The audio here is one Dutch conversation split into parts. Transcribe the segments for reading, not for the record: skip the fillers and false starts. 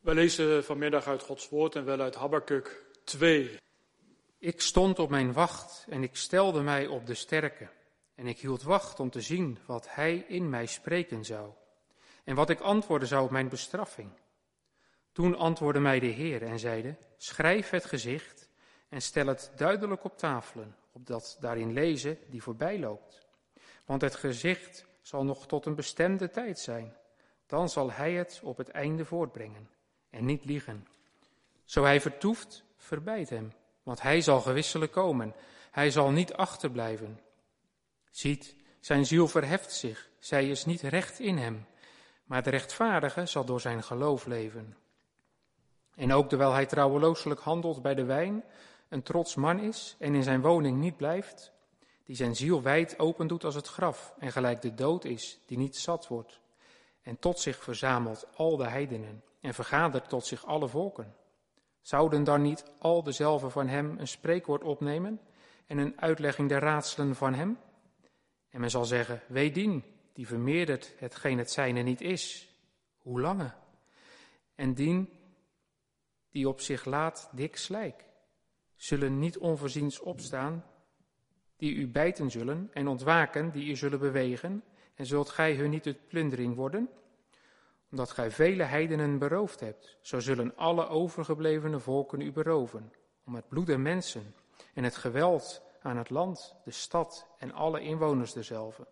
We lezen vanmiddag uit Gods woord en wel uit Habakuk 2. Ik stond op mijn wacht en ik stelde mij op de sterke. En ik hield wacht om te zien wat hij in mij spreken zou. En wat ik antwoorden zou op mijn bestraffing. Toen antwoordde mij de Heer en zeide: schrijf het gezicht en stel het duidelijk op tafelen, opdat daarin lezen die voorbij loopt. Want het gezicht zal nog tot een bestemde tijd zijn. Dan zal hij het op het einde voortbrengen en niet liegen. Zo hij vertoeft, verbijt hem, want hij zal gewisselijk komen. Hij zal niet achterblijven. Ziet, zijn ziel verheft zich, zij is niet recht in hem. Maar de rechtvaardige zal door zijn geloof leven. En ook terwijl hij trouwelooselijk handelt bij de wijn, een trots man is en in zijn woning niet blijft, die zijn ziel wijd open doet als het graf en gelijk de dood is, die niet zat wordt, en tot zich verzamelt al de heidenen en vergadert tot zich alle volken. Zouden dan niet al dezelve van hem een spreekwoord opnemen en een uitlegging der raadselen van hem? En men zal zeggen, wee dien, die vermeerdert hetgeen het zijne niet is. Hoe lange? En dien, die op zich laat dik slijk, zullen niet onvoorziens opstaan, die u bijten zullen, en ontwaken, die u zullen bewegen, en zult gij hun niet tot plundering worden? Omdat gij vele heidenen beroofd hebt, zo zullen alle overgeblevene volken u beroven, om het bloed der mensen en het geweld aan het land, de stad en alle inwoners derzelve.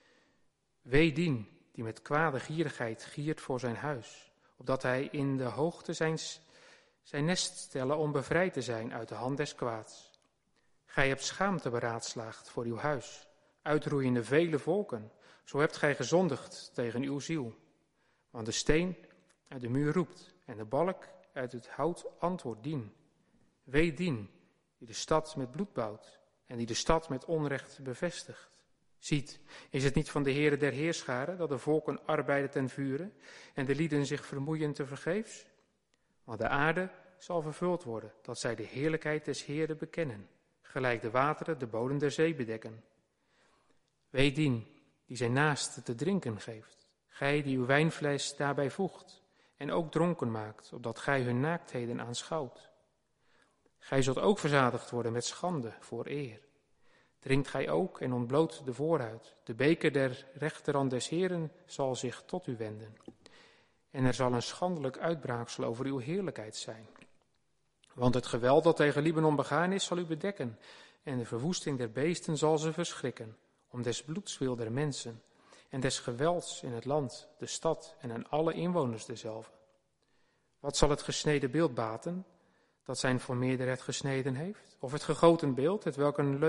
Wee dien, die met kwade gierigheid giert voor zijn huis, opdat hij in de hoogte zijn nest stellen om bevrijd te zijn uit de hand des kwaads. Gij hebt schaamte beraadslaagd voor uw huis, uitroeiende vele volken, zo hebt gij gezondigd tegen uw ziel. Want de steen uit de muur roept en de balk uit het hout antwoord dien. Wee dien, die de stad met bloed bouwt en die de stad met onrecht bevestigt. Ziet, is het niet van de Heere der Heerscharen dat de volken arbeiden ten vure en de lieden zich vermoeien tevergeefs? Want de aarde zal vervuld worden, dat zij de heerlijkheid des Heeren bekennen, gelijk de wateren de bodem der zee bedekken. Wee dien, die zijn naaste te drinken geeft, gij die uw wijnfles daarbij voegt en ook dronken maakt, opdat gij hun naaktheden aanschouwt. Gij zult ook verzadigd worden met schande voor eer. Drinkt gij ook en ontbloot de voorhuid. De beker der rechterhand des Heeren zal zich tot u wenden. En er zal een schandelijk uitbraaksel over uw heerlijkheid zijn. Want het geweld dat tegen Libanon begaan is, zal u bedekken. En de verwoesting der beesten zal ze verschrikken. Om des bloeds wil der mensen. En des gewelds in het land, de stad en aan alle inwoners derzelve. Wat zal het gesneden beeld baten, dat zijn vermeerder het gesneden heeft? Of het gegoten beeld, het welk een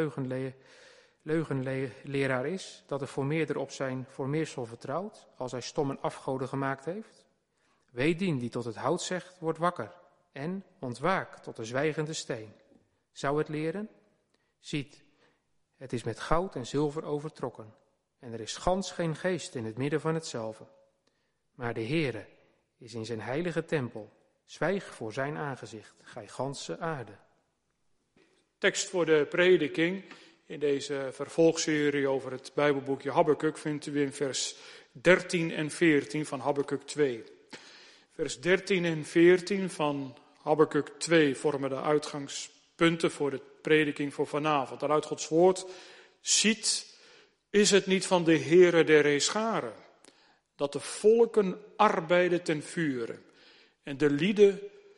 leugenleraar is, dat de vermeerder op zijn voormeersel vertrouwt, als hij stommen afgoden gemaakt heeft? Wee dien die tot het hout zegt, word wakker, en ontwaak tot de zwijgende steen. Zou het leren? Ziet, het is met goud en zilver overtrokken, en er is gans geen geest in het midden van hetzelve. Maar de Heere is in zijn heilige tempel. Zwijg voor zijn aangezicht, gij ganse aarde. Tekst voor de prediking in deze vervolgserie over het Bijbelboekje Habakuk vindt u in vers 13 en 14 van Habakuk 2. Vers 13 en 14 van Habakuk 2 vormen de uitgangspunten voor de prediking voor vanavond. Daaruit Gods woord: ziet, is het niet van de Heere der Heerscharen, dat de volken arbeiden ten vure en de lieden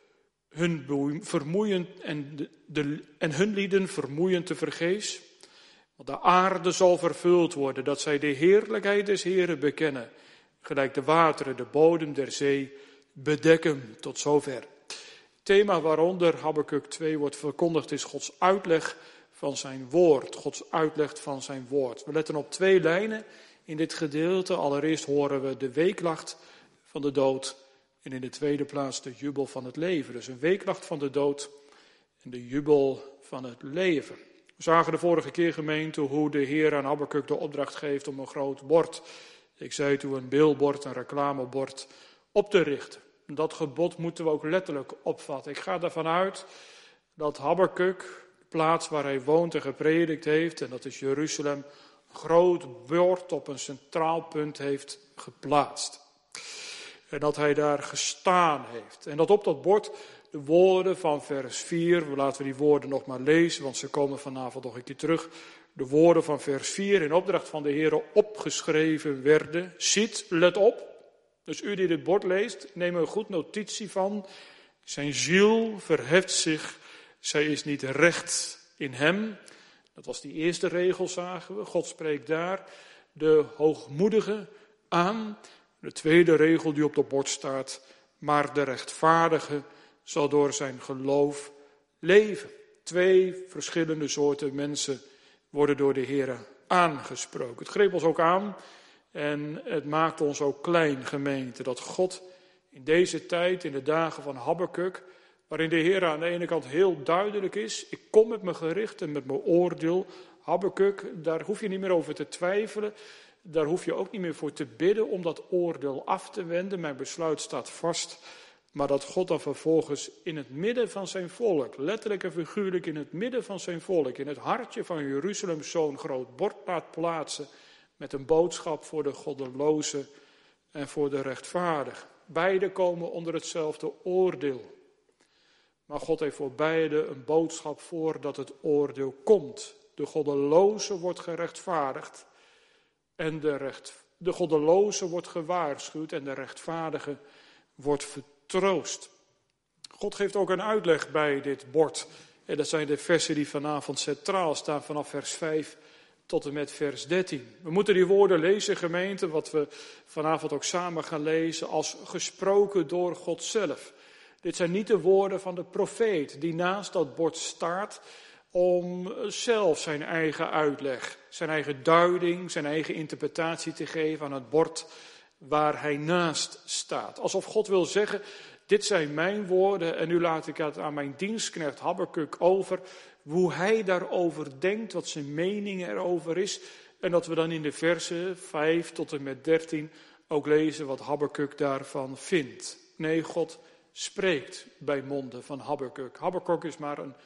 hun vermoeien en hun lieden vermoeien tevergeefs? Want de aarde zal vervuld worden, dat zij de heerlijkheid des Heeren bekennen, gelijk de wateren de bodem der zee bedekken. Tot zover. Het thema waaronder Habakuk 2 wordt verkondigd is Gods uitleg van zijn woord. Gods uitleg van zijn woord. We letten op 2 lijnen in dit gedeelte. Allereerst horen we de weeklacht van de dood en in de tweede plaats de jubel van het leven. Dus een weeklacht van de dood en de jubel van het leven. We zagen de vorige keer, gemeente, hoe de Heer aan Habakuk de opdracht geeft om een groot bord. Ik zei toen een beeldbord, een reclamebord op te richten. Dat gebod moeten we ook letterlijk opvatten. Ik ga ervan uit dat Habakuk, de plaats waar hij woont en gepredikt heeft, en dat is Jeruzalem, een groot bord op een centraal punt heeft geplaatst. En dat hij daar gestaan heeft. En dat op dat bord de woorden van vers 4, laten we die woorden nog maar lezen, want ze komen vanavond nog een keer terug. De woorden van vers 4 in opdracht van de Heere opgeschreven werden. Ziet, let op. Dus u die dit bord leest, neem er goed notitie van. Zijn ziel verheft zich. Zij is niet recht in hem. Dat was die eerste regel, zagen we. God spreekt daar de hoogmoedige aan. De tweede regel die op het bord staat. Maar de rechtvaardige zal door zijn geloof leven. 2 verschillende soorten mensen worden door de Heer aangesproken. Het greep ons ook aan en het maakt ons ook klein, gemeente. Dat God in deze tijd, in de dagen van Habakuk, waarin de Heer aan de ene kant heel duidelijk is. Ik kom met mijn gericht en met mijn oordeel. Habakuk, daar hoef je niet meer over te twijfelen. Daar hoef je ook niet meer voor te bidden om dat oordeel af te wenden. Mijn besluit staat vast. Maar dat God dan vervolgens in het midden van zijn volk, letterlijk en figuurlijk in het midden van zijn volk, in het hartje van Jeruzalem zo'n groot bord laat plaatsen met een boodschap voor de goddeloze en voor de rechtvaardige. Beide komen onder hetzelfde oordeel. Maar God heeft voor beide een boodschap voor dat het oordeel komt. De goddeloze wordt gerechtvaardigd en de goddeloze wordt gewaarschuwd en de rechtvaardige wordt vertroost. God geeft ook een uitleg bij dit bord. En dat zijn de versen die vanavond centraal staan vanaf vers 5 tot en met vers 13. We moeten die woorden lezen, gemeente, wat we vanavond ook samen gaan lezen, als gesproken door God zelf. Dit zijn niet de woorden van de profeet die naast dat bord staat om zelf zijn eigen uitleg, zijn eigen duiding, zijn eigen interpretatie te geven aan het bord waar hij naast staat. Alsof God wil zeggen, dit zijn mijn woorden en nu laat ik het aan mijn dienstknecht Habakuk over, hoe hij daarover denkt, wat zijn mening erover is. En dat we dan in de versen 5 tot en met 13 ook lezen wat Habakuk daarvan vindt. Nee, God spreekt bij monden van Habakuk. Habakuk is maar een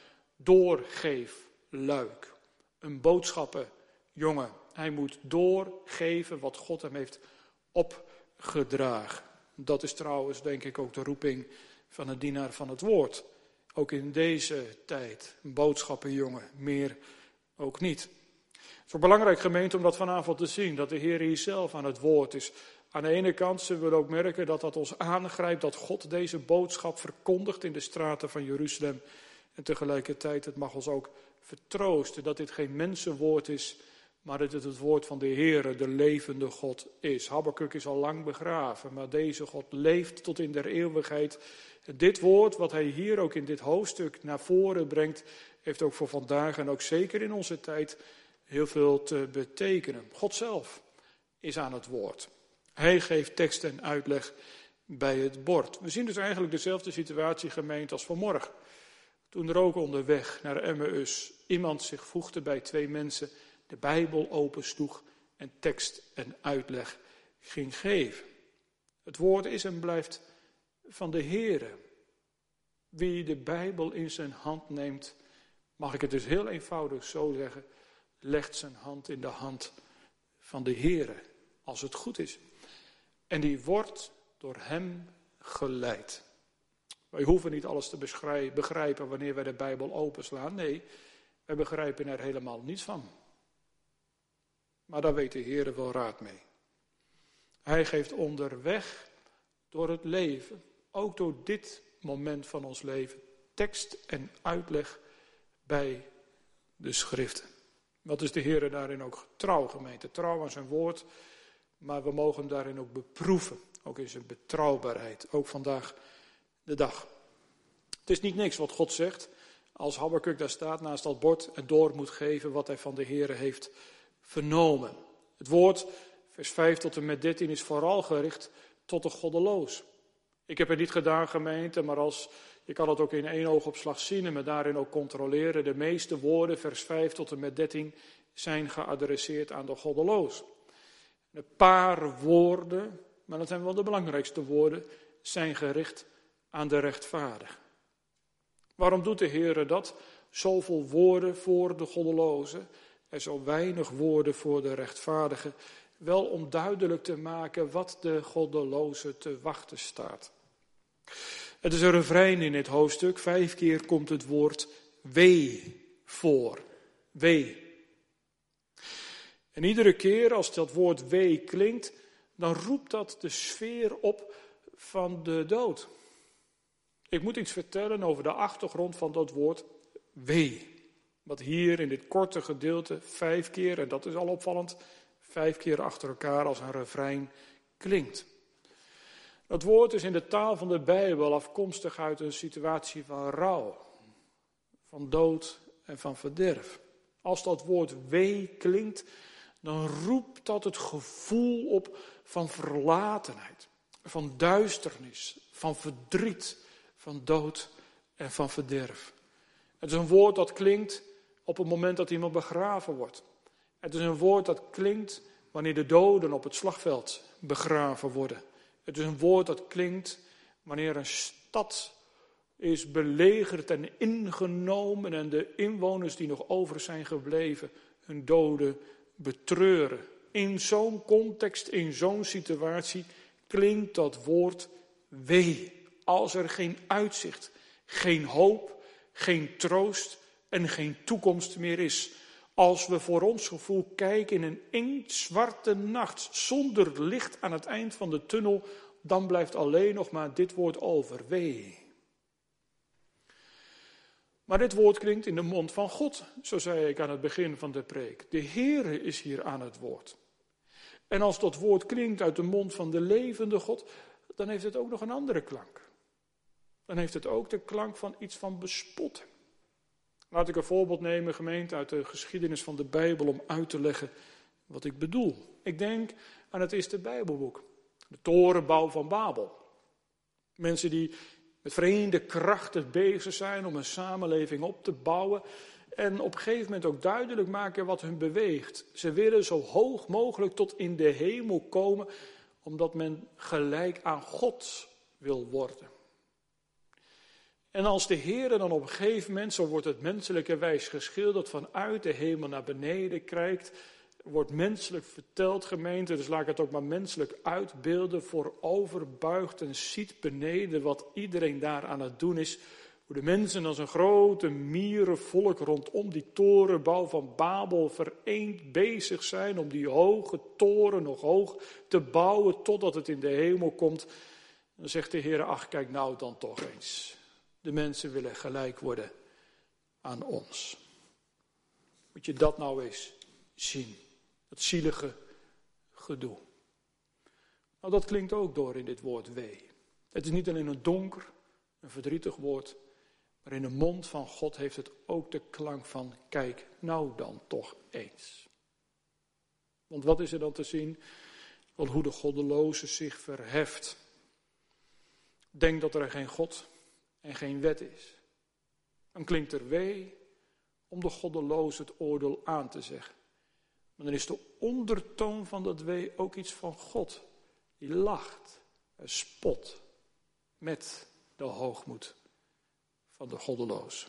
doorgeefluik, een boodschappenjongen. Hij moet doorgeven wat God hem heeft opgedragen. Dat is trouwens denk ik ook de roeping van een dienaar van het woord. Ook in deze tijd, een boodschappenjongen, meer ook niet. Het is ook belangrijk, gemeente, om dat vanavond te zien, dat de Heer hier zelf aan het woord is. Aan de ene kant zullen we ook merken dat dat ons aangrijpt, dat God deze boodschap verkondigt in de straten van Jeruzalem. En tegelijkertijd, het mag ons ook vertroosten dat dit geen mensenwoord is, maar dat het woord van de Heere, de levende God is. Habakuk is al lang begraven, maar deze God leeft tot in der eeuwigheid. En dit woord, wat hij hier ook in dit hoofdstuk naar voren brengt, heeft ook voor vandaag en ook zeker in onze tijd heel veel te betekenen. God zelf is aan het woord. Hij geeft tekst en uitleg bij het bord. We zien dus eigenlijk dezelfde situatie, gemeente, als vanmorgen. Toen er ook onderweg naar Emmaus iemand zich voegde bij 2 mensen, de Bijbel opensloeg en tekst en uitleg ging geven. Het woord is en blijft van de Heere. Wie de Bijbel in zijn hand neemt, mag ik het dus heel eenvoudig zo zeggen, legt zijn hand in de hand van de Heere, als het goed is. En die wordt door hem geleid. Wij hoeven niet alles te begrijpen wanneer wij de Bijbel openslaan. Nee, wij begrijpen er helemaal niets van. Maar daar weet de Heer wel raad mee. Hij geeft onderweg door het leven, ook door dit moment van ons leven, tekst en uitleg bij de schriften. Wat is de Heer daarin ook trouw, gemeente? Trouw aan zijn woord, maar we mogen hem daarin ook beproeven. Ook in zijn betrouwbaarheid, ook vandaag de dag. Het is niet niks wat God zegt, als Habakuk daar staat naast dat bord en door moet geven wat hij van de Heer heeft vernomen. Het woord, vers 5 tot en met 13, is vooral gericht tot de goddeloos. Ik heb het niet gedaan, gemeente, maar je kan het ook in 1 oogopslag zien en me daarin ook controleren. De meeste woorden, vers 5 tot en met 13, zijn geadresseerd aan de goddeloos. Een paar woorden, maar dat zijn wel de belangrijkste woorden, zijn gericht aan de rechtvaardige. Waarom doet de Heer dat? Zoveel woorden voor de goddeloze en zo weinig woorden voor de rechtvaardige. wel om duidelijk te maken wat de goddeloze te wachten staat. Het is een refrein in dit hoofdstuk. 5 keer komt het woord wee voor. Wee. En iedere keer als dat woord wee klinkt, dan roept dat de sfeer op van de dood. Ik moet iets vertellen over de achtergrond van dat woord wee. Wat hier in dit korte gedeelte 5 keer, en dat is al opvallend, 5 keer achter elkaar als een refrein klinkt. Dat woord is in de taal van de Bijbel afkomstig uit een situatie van rouw, van dood en van verderf. Als dat woord wee klinkt, dan roept dat het gevoel op van verlatenheid, van duisternis, van verdriet, van dood en van verderf. Het is een woord dat klinkt op het moment dat iemand begraven wordt. Het is een woord dat klinkt wanneer de doden op het slagveld begraven worden. Het is een woord dat klinkt wanneer een stad is belegerd en ingenomen en de inwoners die nog over zijn gebleven hun doden betreuren. In zo'n context, in zo'n situatie klinkt dat woord wee. Als er geen uitzicht, geen hoop, geen troost en geen toekomst meer is. Als we voor ons gevoel kijken in een inktzwarte nacht zonder licht aan het eind van de tunnel, dan blijft alleen nog maar dit woord over, wee. Maar dit woord klinkt in de mond van God, zo zei ik aan het begin van de preek. De Heere is hier aan het woord. En als dat woord klinkt uit de mond van de levende God, dan heeft het ook nog een andere klank. Dan heeft het ook de klank van iets van bespotten. Laat ik een voorbeeld nemen, gemeente, uit de geschiedenis van de Bijbel om uit te leggen wat ik bedoel. Ik denk aan het eerste Bijbelboek, de torenbouw van Babel. Mensen die met vreemde krachten bezig zijn om een samenleving op te bouwen en op een gegeven moment ook duidelijk maken wat hun beweegt. Ze willen zo hoog mogelijk tot in de hemel komen, omdat men gelijk aan God wil worden. En als de Heer dan op een gegeven moment, zo wordt het menselijke wijs geschilderd, vanuit de hemel naar beneden kijkt, wordt menselijk verteld, gemeente, dus laat ik het ook maar menselijk uitbeelden, vooroverbuigt en ziet beneden wat iedereen daar aan het doen is. Hoe de mensen als een grote mierenvolk rondom die torenbouw van Babel vereend bezig zijn om die hoge toren nog hoog te bouwen totdat het in de hemel komt. Dan zegt de Heer, ach kijk nou dan toch eens. De mensen willen gelijk worden aan ons. Moet je dat nou eens zien. Dat zielige gedoe. Nou, dat klinkt ook door in dit woord wee. Het is niet alleen een donker, een verdrietig woord, maar in de mond van God heeft het ook de klank van, kijk nou dan toch eens. Want wat is er dan te zien? Wel, hoe de goddeloze zich verheft. Denk dat er geen God en geen wet is. Dan klinkt er wee om de goddeloze het oordeel aan te zeggen. Maar dan is de ondertoon van dat wee ook iets van God. Die lacht en spot met de hoogmoed van de goddeloze.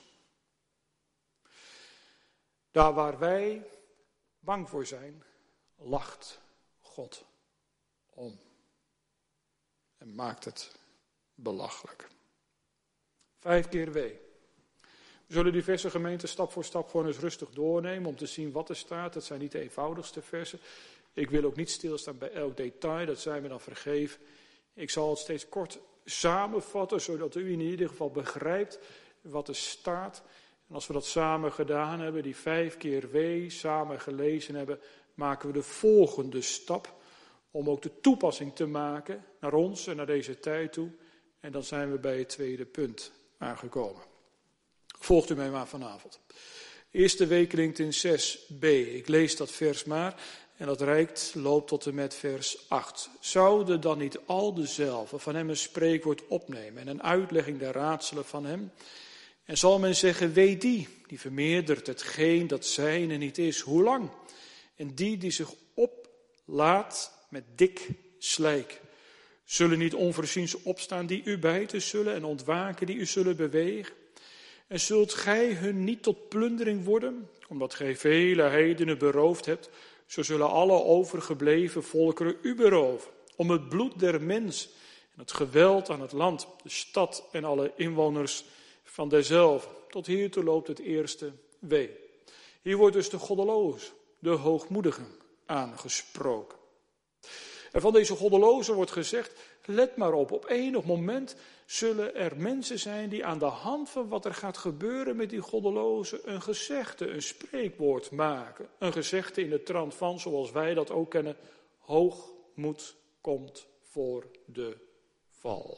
Daar waar wij bang voor zijn, lacht God om. En maakt het belachelijk. 5 keer wee. We zullen die versen, gemeente, stap voor stap gewoon eens rustig doornemen om te zien wat er staat. Dat zijn niet de eenvoudigste versen. Ik wil ook niet stilstaan bij elk detail, dat zijn we dan vergeven. Ik zal het steeds kort samenvatten, zodat u in ieder geval begrijpt wat er staat. En als we dat samen gedaan hebben, die 5 keer wee samen gelezen hebben, maken we de volgende stap om ook de toepassing te maken naar ons en naar deze tijd toe. En dan zijn we bij het tweede punt aangekomen. Volgt u mij maar vanavond. De eerste week klinkt in 6b. Ik lees dat vers maar en dat loopt tot en met vers 8. Zouden dan niet al dezelfde van hem een spreekwoord opnemen en een uitlegging der raadselen van hem? En zal men zeggen, wee die vermeerdert hetgeen dat zijne niet is, hoe lang? En die zich oplaat met dik slijk. Zullen niet onvoorziens opstaan die u bijten zullen en ontwaken die u zullen bewegen? En zult gij hun niet tot plundering worden, omdat gij vele heidenen beroofd hebt, Zo zullen alle overgebleven volkeren u beroven, om het bloed der mens en het geweld aan het land, de stad en alle inwoners van derzelve. Tot hiertoe loopt het eerste wee. Hier wordt dus de goddeloze, de hoogmoedigen aangesproken. En van deze goddelozen wordt gezegd, let maar op enig moment zullen er mensen zijn die aan de hand van wat er gaat gebeuren met die goddelozen een gezegde, een spreekwoord maken. Een gezegde in de trant van, zoals wij dat ook kennen, hoogmoed komt voor de val.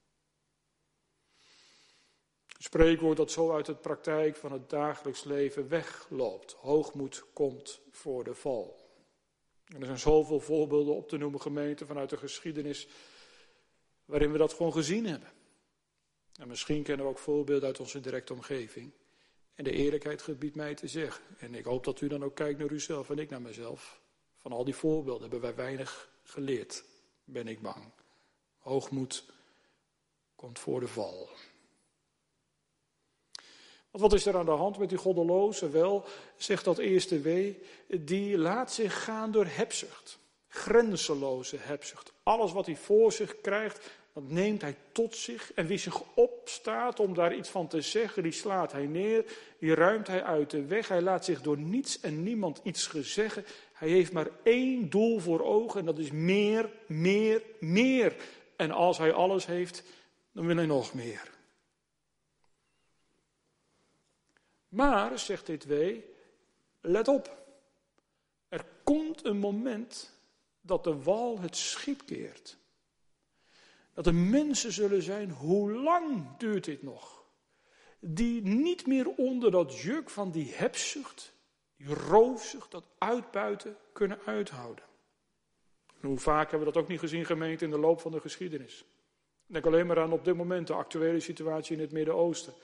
Een spreekwoord dat zo uit de praktijk van het dagelijks leven wegloopt. Hoogmoed komt voor de val. En er zijn zoveel voorbeelden op te noemen, gemeente, vanuit de geschiedenis, waarin we dat gewoon gezien hebben. En misschien kennen we ook voorbeelden uit onze directe omgeving. En de eerlijkheid gebiedt mij te zeggen. En ik hoop dat u dan ook kijkt naar uzelf en ik naar mezelf. Van al die voorbeelden hebben wij weinig geleerd, ben ik bang. Hoogmoed komt voor de val. Want wat is er aan de hand met die goddeloze? Wel, zegt dat eerste wee, die laat zich gaan door hebzucht. Grenzeloze hebzucht. Alles wat hij voor zich krijgt, dat neemt hij tot zich. En wie zich opstaat om daar iets van te zeggen, die slaat hij neer. Die ruimt hij uit de weg. Hij laat zich door niets en niemand iets gezeggen. Hij heeft maar één doel voor ogen en dat is meer, meer, meer. En als hij alles heeft, dan wil hij nog meer. Maar, zegt dit wee, let op. Er komt een moment dat de wal het schip keert. Dat er mensen zullen zijn, hoe lang duurt dit nog? Die niet meer onder dat juk van die hebzucht, die roofzucht, dat uitbuiten kunnen uithouden. En hoe vaak hebben we dat ook niet gezien, gemeente, in de loop van de geschiedenis. Denk alleen maar aan op dit moment de actuele situatie in het Midden-Oosten.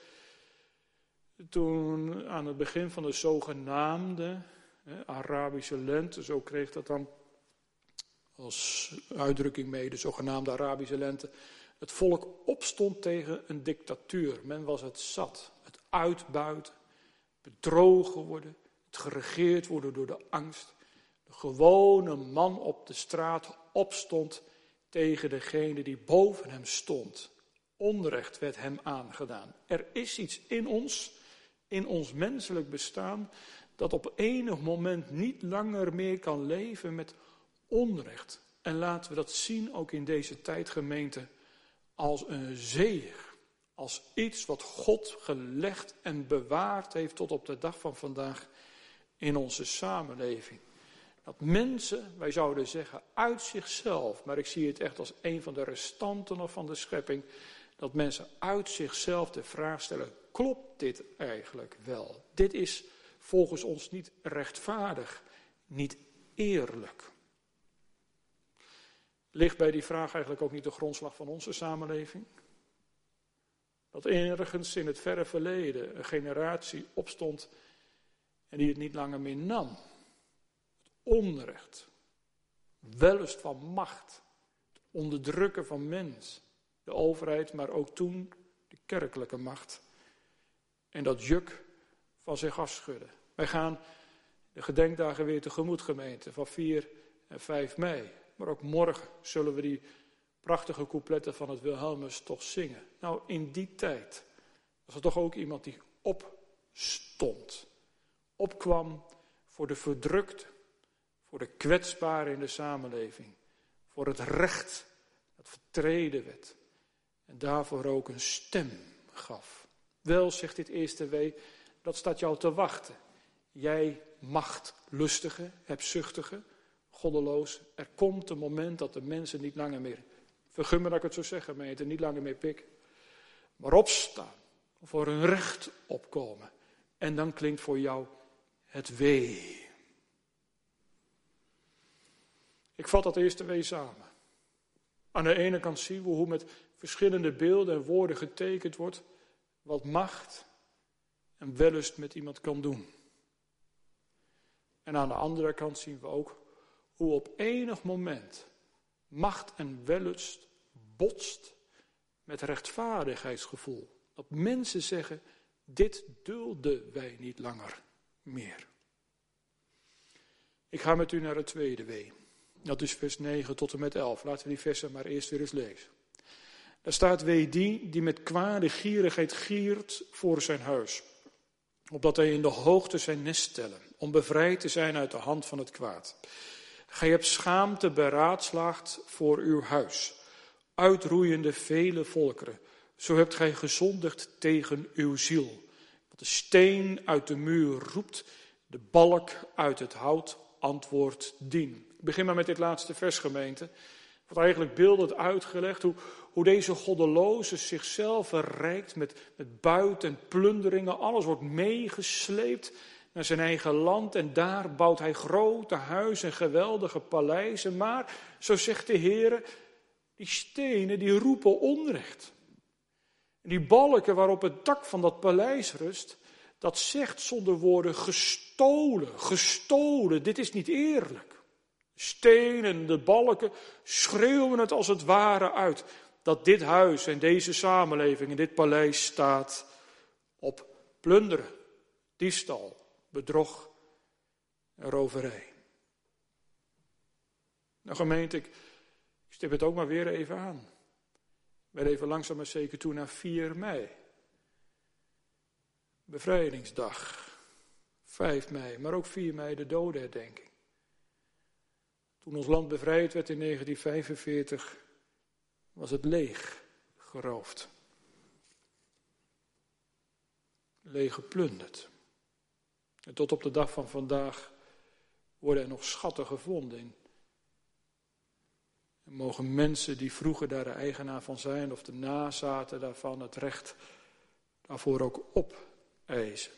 Toen aan het begin van de zogenaamde Arabische lente, zo kreeg dat dan als uitdrukking mee, de zogenaamde Arabische lente, het volk opstond tegen een dictatuur. Men was het zat, het uitbuiten, bedrogen worden, het geregeerd worden door de angst. De gewone man op de straat opstond tegen degene die boven hem stond. Onrecht werd hem aangedaan. Er is iets in ons menselijk bestaan, dat op enig moment niet langer meer kan leven met onrecht. En laten we dat zien ook in deze tijd, gemeente, als een zegen. Als iets wat God gelegd en bewaard heeft tot op de dag van vandaag in onze samenleving. Dat mensen, wij zouden zeggen, uit zichzelf, maar ik zie het echt als een van de restanten nog van de schepping, dat mensen uit zichzelf de vraag stellen, klopt dit eigenlijk wel? Dit is volgens ons niet rechtvaardig, niet eerlijk. Ligt bij die vraag eigenlijk ook niet de grondslag van onze samenleving? Dat ergens in het verre verleden een generatie opstond en die het niet langer meer nam. Het onrecht, wellust van macht, het onderdrukken van mens, de overheid, maar ook toen de kerkelijke macht. En dat juk van zich afschudden. Wij gaan de gedenkdagen weer tegemoet, gemeente, van 4 en 5 mei. Maar ook morgen zullen we die prachtige coupletten van het Wilhelmus toch zingen. Nou, in die tijd was er toch ook iemand die opstond. Opkwam voor de verdrukte, voor de kwetsbaren in de samenleving. Voor het recht dat vertreden werd. En daarvoor ook een stem gaf. Wel, zegt dit eerste wee, dat staat jou te wachten. Jij machtlustige, hebzuchtige, goddeloos. Er komt een moment dat de mensen niet langer meer, vergun me dat ik het zo zeg, gemeente, niet langer meer pikken. Maar opstaan, voor hun recht opkomen. En dan klinkt voor jou het wee. Ik vat dat eerste wee samen. Aan de ene kant zien we hoe met verschillende beelden en woorden getekend wordt wat macht en wellust met iemand kan doen. En aan de andere kant zien we ook hoe op enig moment macht en wellust botst met rechtvaardigheidsgevoel. Dat mensen zeggen, dit dulden wij niet langer meer. Ik ga met u naar het tweede wee. Dat is vers 9 tot en met 11. Laten we die versen maar eerst weer eens lezen. Daar staat: wee die met kwade gierigheid giert voor zijn huis, opdat hij in de hoogte zijn nest stellen, om bevrijd te zijn uit de hand van het kwaad. Gij hebt schaamte beraadslaagd voor uw huis, uitroeiende vele volkeren. Zo hebt gij gezondigd tegen uw ziel. Want de steen uit de muur roept, de balk uit het hout antwoordt dien. Ik begin maar met dit laatste vers, gemeente. Wat eigenlijk beeldend uitgelegd hoe deze goddeloze zichzelf verrijkt met buit en plunderingen. Alles wordt meegesleept naar zijn eigen land en daar bouwt hij grote huizen en geweldige paleizen. Maar, zo zegt de Heer, die stenen die roepen onrecht. En die balken waarop het dak van dat paleis rust, dat zegt zonder woorden gestolen, dit is niet eerlijk. Stenen en de balken schreeuwen het als het ware uit, dat dit huis en deze samenleving en dit paleis staat op plunderen, diefstal, bedrog en roverij. Nou gemeente, ik stip het ook maar weer even aan. We even langzaam maar zeker toe naar 4 mei. Bevrijdingsdag. 5 mei, maar ook 4 mei de dodenherdenking. Toen ons land bevrijd werd in 1945, was het leeg geroofd. Leeg geplunderd. En tot op de dag van vandaag worden er nog schatten gevonden. En mogen mensen die vroeger daar de eigenaar van zijn, of de nazaten daarvan, het recht daarvoor ook opeisen.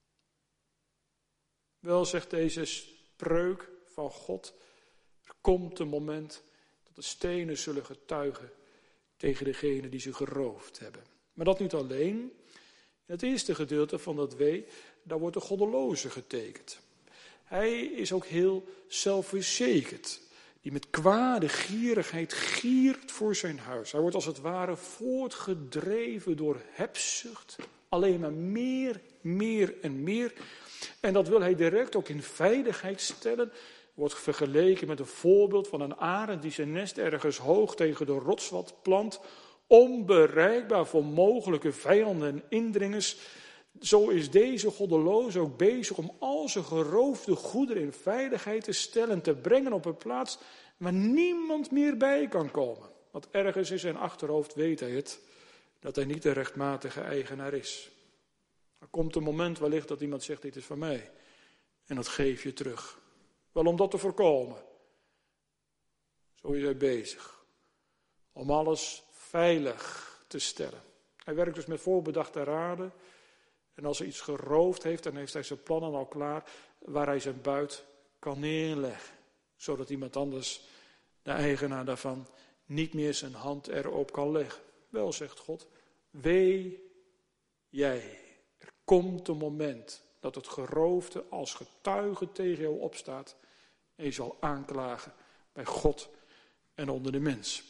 Wel, zegt deze spreuk van God, er komt een moment dat de stenen zullen getuigen tegen degene die ze geroofd hebben. Maar dat niet alleen. In het eerste gedeelte van dat wee, daar wordt de goddeloze getekend. Hij is ook heel zelfverzekerd, die met kwade gierigheid giert voor zijn huis. Hij wordt als het ware voortgedreven door hebzucht, alleen maar meer en meer. En dat wil hij direct ook in veiligheid stellen. Wordt vergeleken met een voorbeeld van een arend die zijn nest ergens hoog tegen de rotswand plant, onbereikbaar voor mogelijke vijanden en indringers. Zo is deze goddeloze ook bezig om al zijn geroofde goederen in veiligheid te stellen, te brengen op een plaats waar niemand meer bij kan komen. Want ergens in zijn achterhoofd weet hij het, dat hij niet de rechtmatige eigenaar is. Er komt een moment wellicht dat iemand zegt, dit is van mij. En dat geef je terug. Wel om dat te voorkomen. Zo is hij bezig. Om alles veilig te stellen. Hij werkt dus met voorbedachte raden. En als hij iets geroofd heeft, dan heeft hij zijn plannen al klaar waar hij zijn buit kan neerleggen. Zodat iemand anders, de eigenaar daarvan, niet meer zijn hand erop kan leggen. Wel, zegt God, wee jij. Er komt een moment dat het geroofde als getuige tegen jou opstaat en je zal aanklagen bij God en onder de mens.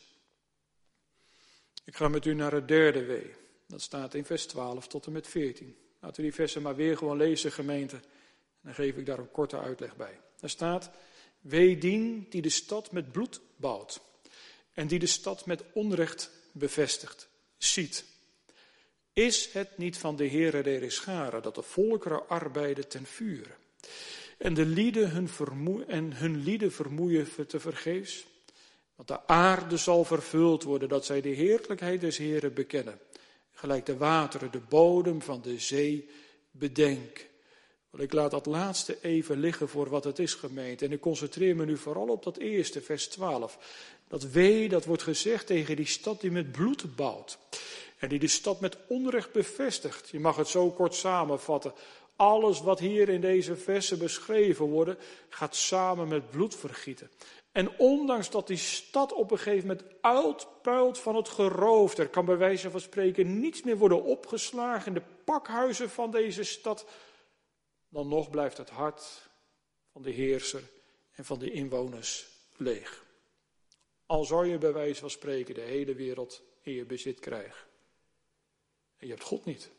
Ik ga met u naar het derde wee. Dat staat in vers 12 tot en met 14. Laten we die versen maar weer gewoon lezen, gemeente. En dan geef ik daar een korte uitleg bij. Daar staat, wee dien die de stad met bloed bouwt en die de stad met onrecht bevestigt. Ziet, is het niet van de Heere der Heerscharen dat de volkeren arbeiden ten vure en de lieden hun lieden vermoeien te vergeefs? Want de aarde zal vervuld worden dat zij de heerlijkheid des Heeren bekennen. Gelijk de wateren de bodem van de zee bedenken. Wel, ik laat dat laatste even liggen voor wat het is, gemeente. En ik concentreer me nu vooral op dat eerste, vers 12. Dat wee, dat wordt gezegd tegen die stad die met bloed bouwt. En die de stad met onrecht bevestigt. Je mag het zo kort samenvatten. Alles wat hier in deze versen beschreven worden, gaat samen met bloedvergieten. En ondanks dat die stad op een gegeven moment uitpuilt van het geroof, er kan bij wijze van spreken niets meer worden opgeslagen in de pakhuizen van deze stad, dan nog blijft het hart van de heerser en van de inwoners leeg. Al zou je bij wijze van spreken de hele wereld in je bezit krijgen. En je hebt God niet.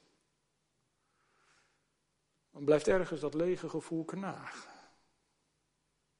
Dan blijft ergens dat lege gevoel knagen.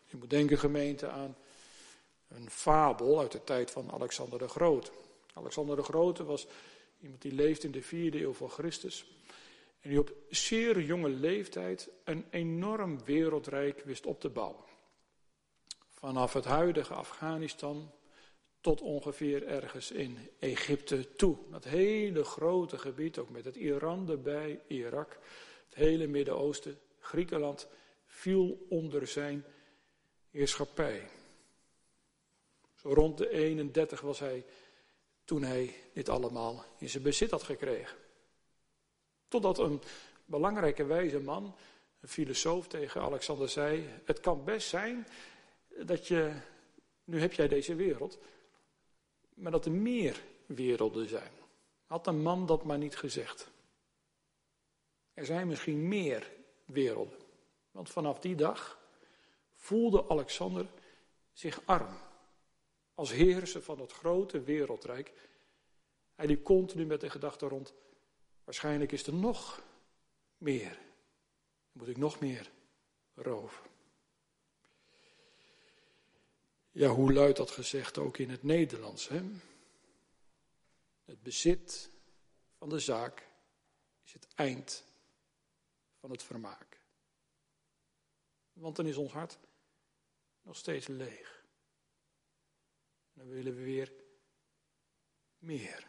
Je moet denken, gemeente, aan een fabel uit de tijd van Alexander de Grote. Alexander de Grote was iemand die leefde in de 4e eeuw voor Christus. En die op zeer jonge leeftijd een enorm wereldrijk wist op te bouwen. Vanaf het huidige Afghanistan tot ongeveer ergens in Egypte toe. Dat hele grote gebied, ook met het Iran erbij, Irak, het hele Midden-Oosten, Griekenland, viel onder zijn heerschappij. Zo rond de 31 was hij toen hij dit allemaal in zijn bezit had gekregen. Totdat een belangrijke wijze man, een filosoof, tegen Alexander zei: het kan best zijn dat nu heb jij deze wereld, maar dat er meer werelden zijn. Had een man dat maar niet gezegd. Er zijn misschien meer werelden. Want vanaf die dag voelde Alexander zich arm. Als heerser van het grote wereldrijk. Hij liep continu met de gedachte rond: waarschijnlijk is er nog meer. Dan moet ik nog meer roven. Ja, hoe luidt dat gezegd ook in het Nederlands, hè? Het bezit van de zaak is het eind van het vermaak. Want dan is ons hart nog steeds leeg. Dan willen we weer meer.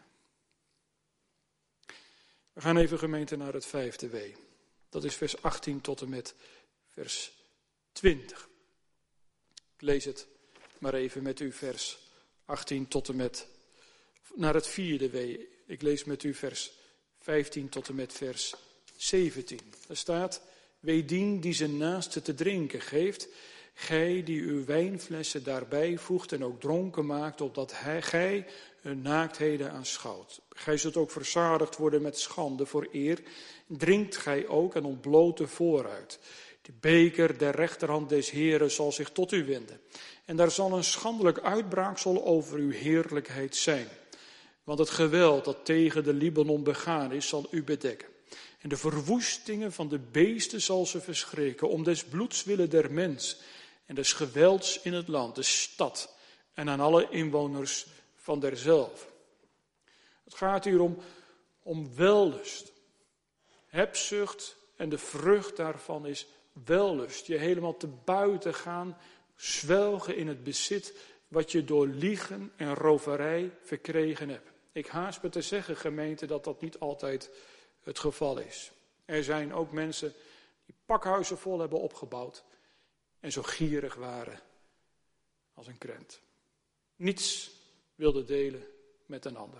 We gaan even, gemeente, naar het 5e W. Dat is vers 18 tot en met vers 20. Ik lees het maar even met u, vers 18 tot en met naar het 4e W. Ik lees met u vers 15 tot en met vers 17. Er staat: wee dien die zijn naaste te drinken geeft, gij die uw wijnflessen daarbij voegt en ook dronken maakt, opdat gij hun naaktheden aanschouwt. Gij zult ook verzadigd worden met schande voor eer. Drinkt gij ook en ontbloot de vooruit. De beker der rechterhand des Heren zal zich tot u wenden. En daar zal een schandelijk uitbraaksel over uw heerlijkheid zijn. Want het geweld dat tegen de Libanon begaan is, zal u bedekken. En de verwoestingen van de beesten zal ze verschrikken, om des bloeds willen der mens en des gewelds in het land, de stad en aan alle inwoners van derzelve. Het gaat hier om wellust. Hebzucht en de vrucht daarvan is wellust. Je helemaal te buiten gaan, zwelgen in het bezit wat je door liegen en roverij verkregen hebt. Ik haast me te zeggen, gemeente, dat dat niet altijd het geval is. Er zijn ook mensen die pakhuizen vol hebben opgebouwd en zo gierig waren als een krent. Niets wilde delen met een ander.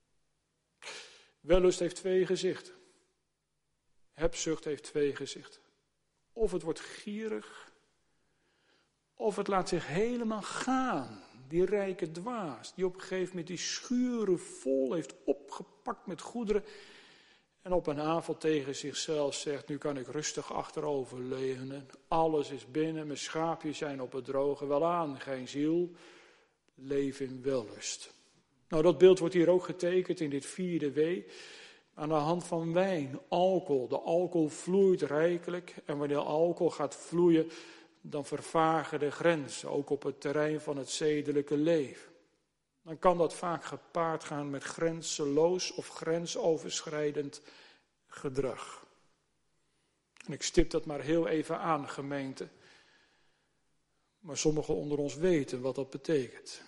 Wellust heeft 2 gezichten. Hebzucht heeft 2 gezichten. Of het wordt gierig, of het laat zich helemaal gaan. Die rijke dwaas, die op een gegeven moment die schuren vol heeft opgepakt met goederen en op een avond tegen zichzelf zegt: nu kan ik rustig achterover leunen. Alles is binnen, mijn schaapjes zijn op het droge. Welaan, geen ziel, leef in wellust. Nou, dat beeld wordt hier ook getekend in dit 4e W. Aan de hand van wijn, alcohol. De alcohol vloeit rijkelijk. En wanneer alcohol gaat vloeien, dan vervagen de grenzen. Ook op het terrein van het zedelijke leven. Dan kan dat vaak gepaard gaan met grenzeloos of grensoverschrijdend gedrag. En ik stip dat maar heel even aan, gemeente. Maar sommigen onder ons weten wat dat betekent.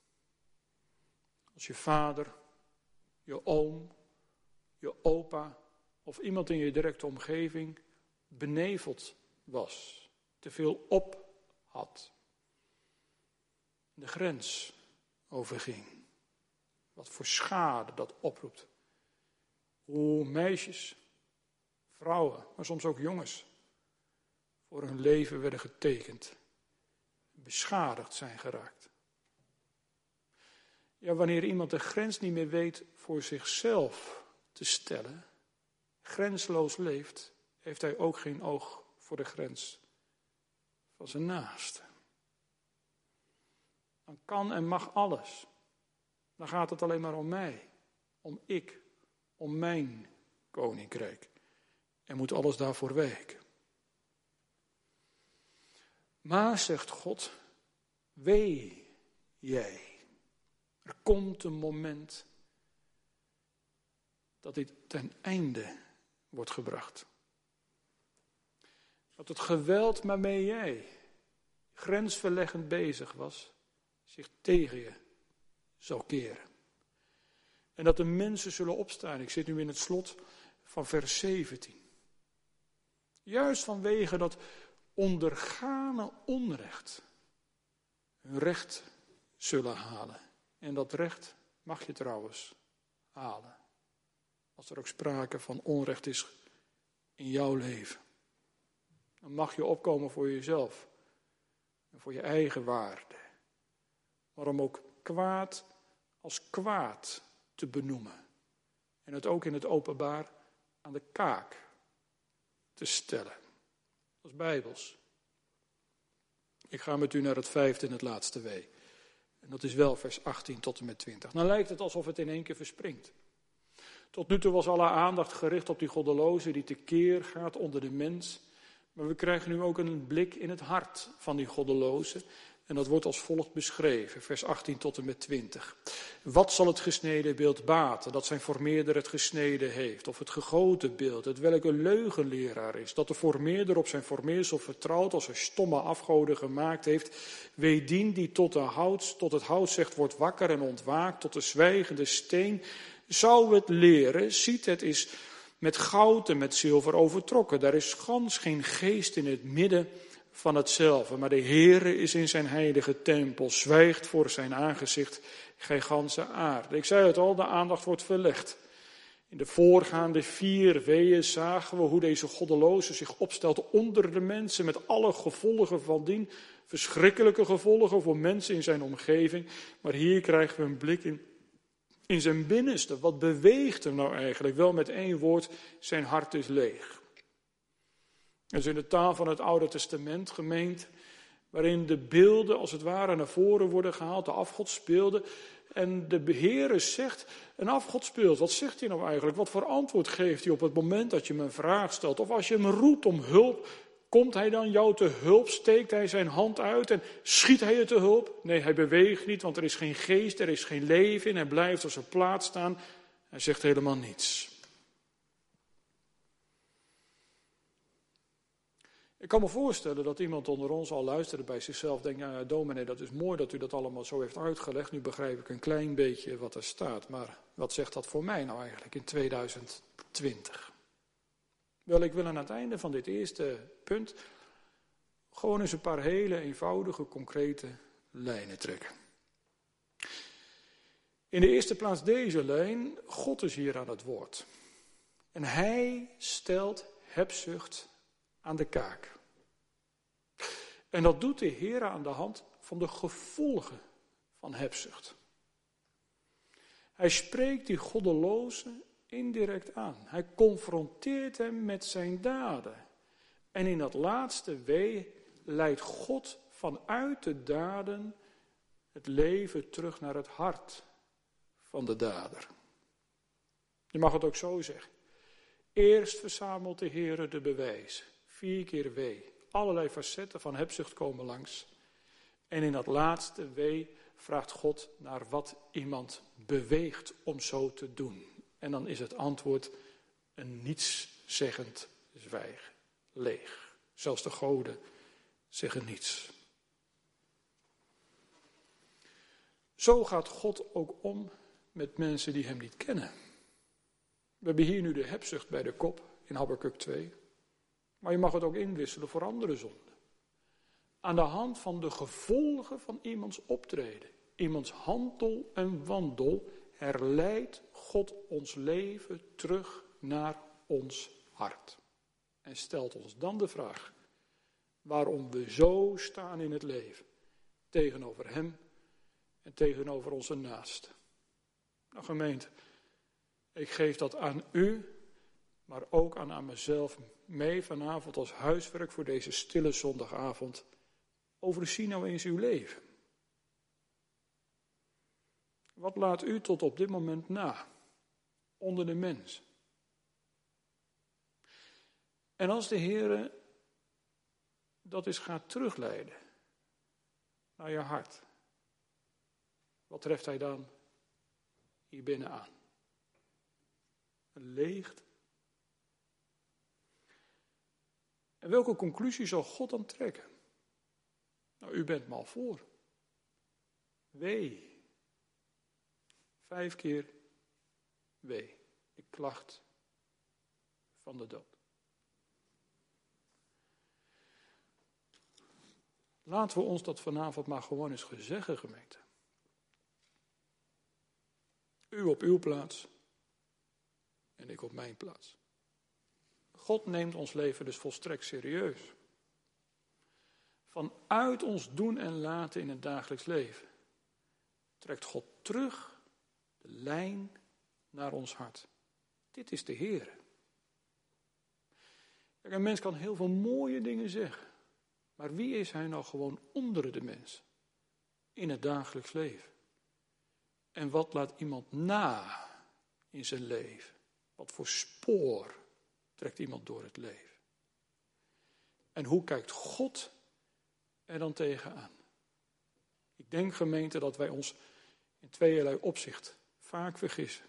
Als je vader, je oom, je opa of iemand in je directe omgeving beneveld was, te veel op had, de grens overging. Wat voor schade dat oproept. Hoe meisjes, vrouwen, maar soms ook jongens voor hun leven werden getekend, beschadigd zijn geraakt. Ja, wanneer iemand de grens niet meer weet voor zichzelf te stellen, grensloos leeft, heeft hij ook geen oog voor de grens van zijn naaste. Dan kan en mag alles. Dan gaat het alleen maar om mij, om ik, om mijn koninkrijk. En moet alles daarvoor wijken. Maar, zegt God, wee jij. Er komt een moment dat dit ten einde wordt gebracht. Dat het geweld waarmee jij grensverleggend bezig was, zich tegen je zal keren. En dat de mensen zullen opstaan. Ik zit nu in het slot van vers 17. Juist vanwege dat ondergane onrecht hun recht zullen halen. En dat recht mag je trouwens halen. Als er ook sprake van onrecht is in jouw leven. Dan mag je opkomen voor jezelf. En voor je eigen waarde. Maar om ook kwaad als kwaad te benoemen. En het ook in het openbaar aan de kaak te stellen. Dat is bijbels. Ik ga met u naar het 5e en het laatste wee. En dat is wel vers 18 tot en met 20. Dan lijkt het alsof het in één keer verspringt. Tot nu toe was alle aandacht gericht op die goddeloze die tekeer gaat onder de mens. Maar we krijgen nu ook een blik in het hart van die goddeloze. En dat wordt als volgt beschreven, vers 18 tot en met 20. Wat zal het gesneden beeld baten, dat zijn formeerder het gesneden heeft? Of het gegoten beeld, het welke leugenleraar is, dat de formeerder op zijn formeersel vertrouwt als hij stomme afgoden gemaakt heeft? Wee dien die tot het hout zegt, wordt wakker en ontwaakt, tot de zwijgende steen. Zou het leren, ziet het is met goud en met zilver overtrokken. Daar is gans geen geest in het midden van hetzelfde. Maar de Heere is in zijn heilige tempel, zwijgt voor zijn aangezicht, gij ganse aarde. Ik zei het al, de aandacht wordt verlegd. In de voorgaande 4 weeën zagen we hoe deze goddeloze zich opstelt onder de mensen met alle gevolgen van dien. Verschrikkelijke gevolgen voor mensen in zijn omgeving. Maar hier krijgen we een blik in zijn binnenste. Wat beweegt hem nou eigenlijk? Wel met 1 woord, zijn hart is leeg. Dat is in de taal van het Oude Testament gemeend, waarin de beelden als het ware naar voren worden gehaald, de afgodsbeelden. En de Heere zegt, een afgodsbeeld, wat zegt hij nou eigenlijk? Wat voor antwoord geeft hij op het moment dat je hem een vraag stelt? Of als je hem roept om hulp, komt hij dan jou te hulp? Steekt hij zijn hand uit en schiet hij je te hulp? Nee, hij beweegt niet, want er is geen geest, er is geen leven in. Hij blijft op zijn plaats staan. Hij zegt helemaal niets. Ik kan me voorstellen dat iemand onder ons al luisterde bij zichzelf. Denkt, ja, dominee, dat is mooi dat u dat allemaal zo heeft uitgelegd. Nu begrijp ik een klein beetje wat er staat. Maar wat zegt dat voor mij nou eigenlijk in 2020? Wel, ik wil aan het einde van dit eerste punt gewoon eens een paar hele eenvoudige, concrete lijnen trekken. In de eerste plaats deze lijn, God is hier aan het woord. En hij stelt hebzucht aan de kaak. En dat doet de Heer aan de hand van de gevolgen van hebzucht. Hij spreekt die goddeloze indirect aan. Hij confronteert hem met zijn daden. En in dat laatste wee leidt God vanuit de daden het leven terug naar het hart van de dader. Je mag het ook zo zeggen. Eerst verzamelt de Heer de bewijzen. 4 keer wee. Allerlei facetten van hebzucht komen langs. En in dat laatste wee vraagt God naar wat iemand beweegt om zo te doen. En dan is het antwoord een nietszeggend zwijgen. Leeg. Zelfs de goden zeggen niets. Zo gaat God ook om met mensen die hem niet kennen. We hebben hier nu de hebzucht bij de kop in Habakuk 2. Maar je mag het ook inwisselen voor andere zonden. Aan de hand van de gevolgen van iemands optreden, iemands handel en wandel, herleidt God ons leven terug naar ons hart. En stelt ons dan de vraag waarom we zo staan in het leven. Tegenover hem en tegenover onze naasten. Nou gemeente, ik geef dat aan u, maar ook aan mezelf mee vanavond als huiswerk voor deze stille zondagavond. Overzie nou eens uw leven. Wat laat u tot op dit moment na? Onder de mens. En als de Heere dat eens gaat terugleiden. naar je hart. Wat treft hij dan hier binnen aan? Een leegte. En welke conclusie zal God dan trekken? Nou, u bent me al voor. Wee. 5 keer wee. De klacht van de dood. Laten we ons dat vanavond maar gewoon eens gezeggen, gemeente. U op uw plaats en ik op mijn plaats. God neemt ons leven dus volstrekt serieus. Vanuit ons doen en laten in het dagelijks leven trekt God terug de lijn naar ons hart. Dit is de Heer. Kijk, een mens kan heel veel mooie dingen zeggen. Maar wie is hij nou gewoon onder de mens? In het dagelijks leven. En wat laat iemand na in zijn leven? Wat voor spoor trekt iemand door het leven? En hoe kijkt God er dan tegenaan? Ik denk, gemeente, dat wij ons in tweeërlei opzicht vaak vergissen.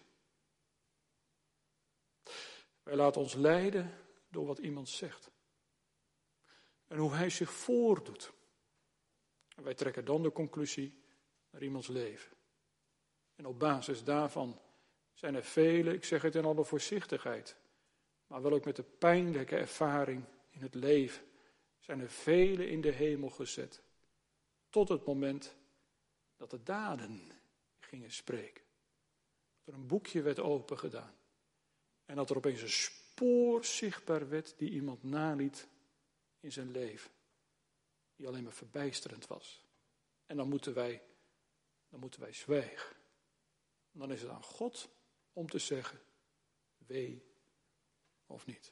Wij laten ons leiden door wat iemand zegt. En hoe hij zich voordoet. En wij trekken dan de conclusie naar iemands leven. En op basis daarvan zijn er vele, ik zeg het in alle voorzichtigheid, maar wel ook met de pijnlijke ervaring in het leven, zijn er vele in de hemel gezet. Tot het moment dat de daden gingen spreken. Dat er een boekje werd opengedaan. En dat er opeens een spoor zichtbaar werd die iemand naliet in zijn leven. Die alleen maar verbijsterend was. En dan moeten wij zwijgen. En dan is het aan God om te zeggen, wee of niet.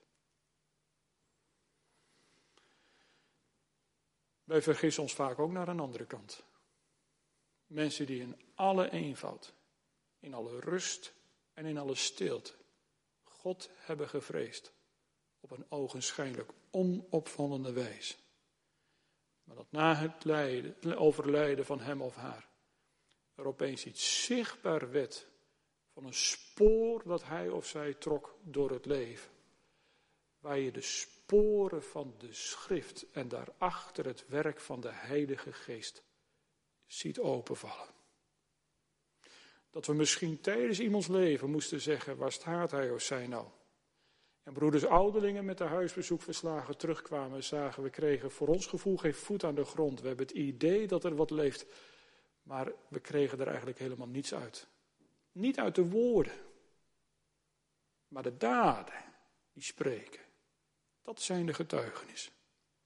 Wij vergissen ons vaak ook naar een andere kant. Mensen die in alle eenvoud, in alle rust en in alle stilte God hebben gevreesd. Op een ogenschijnlijk onopvallende wijze. Maar dat na het overlijden van hem of haar er opeens iets zichtbaar werd van een spoor dat hij of zij trok door het leven. Waar je de sporen van de schrift en daarachter het werk van de Heilige Geest ziet openvallen. Dat we misschien tijdens iemands leven moesten zeggen, waar staat hij of zij nou? En broeders ouderlingen met de huisbezoekverslagen terugkwamen en zagen, we kregen voor ons gevoel geen voet aan de grond. We hebben het idee dat er wat leeft, maar we kregen er eigenlijk helemaal niets uit. Niet uit de woorden, maar de daden die spreken. Dat zijn de getuigenissen.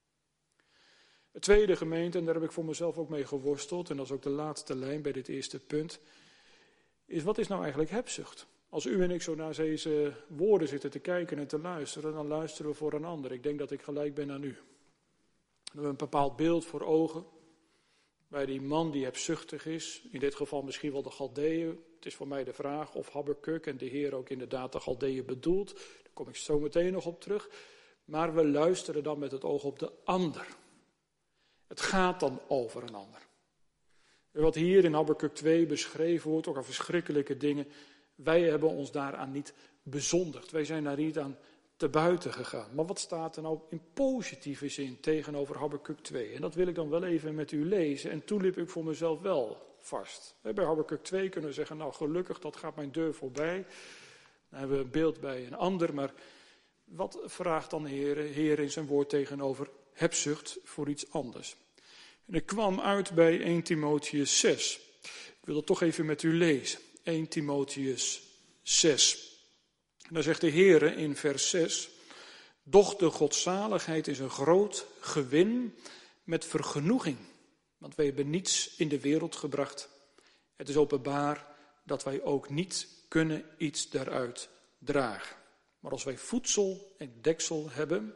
Het tweede, gemeente, en daar heb ik voor mezelf ook mee geworsteld, en dat is ook de laatste lijn bij dit eerste punt, is wat is nou eigenlijk hebzucht? Als u en ik zo naar deze woorden zitten te kijken en te luisteren, dan luisteren we voor een ander. Ik denk dat ik gelijk ben aan u. We hebben een bepaald beeld voor ogen. Bij die man die hebzuchtig is, in dit geval misschien wel de Galdeeën. Het is voor mij de vraag of Habakuk en de Heer ook inderdaad de Galdeeën bedoelt. Daar kom ik zo meteen nog op terug. Maar we luisteren dan met het oog op de ander. Het gaat dan over een ander. En wat hier in Habakuk 2 beschreven wordt, ook al verschrikkelijke dingen. Wij hebben ons daaraan niet bezondigd. Wij zijn daar niet aan te buiten gegaan. Maar wat staat er nou in positieve zin tegenover Habakuk 2? En dat wil ik dan wel even met u lezen. En toen liep ik voor mezelf wel vast. Bij Habakuk 2 kunnen we zeggen, nou gelukkig, dat gaat mijn deur voorbij. Dan hebben we een beeld bij een ander. Maar wat vraagt dan de Heer in zijn woord tegenover hebzucht voor iets anders? En ik kwam uit bij 1 Timotheüs 6. Ik wil dat toch even met u lezen. 1 Timotheüs 6. En dan zegt de Heer in vers 6. Doch de godzaligheid is een groot gewin met vergenoeging. Want wij hebben niets in de wereld gebracht. Het is openbaar dat wij ook niet kunnen iets daaruit dragen. Maar als wij voedsel en deksel hebben,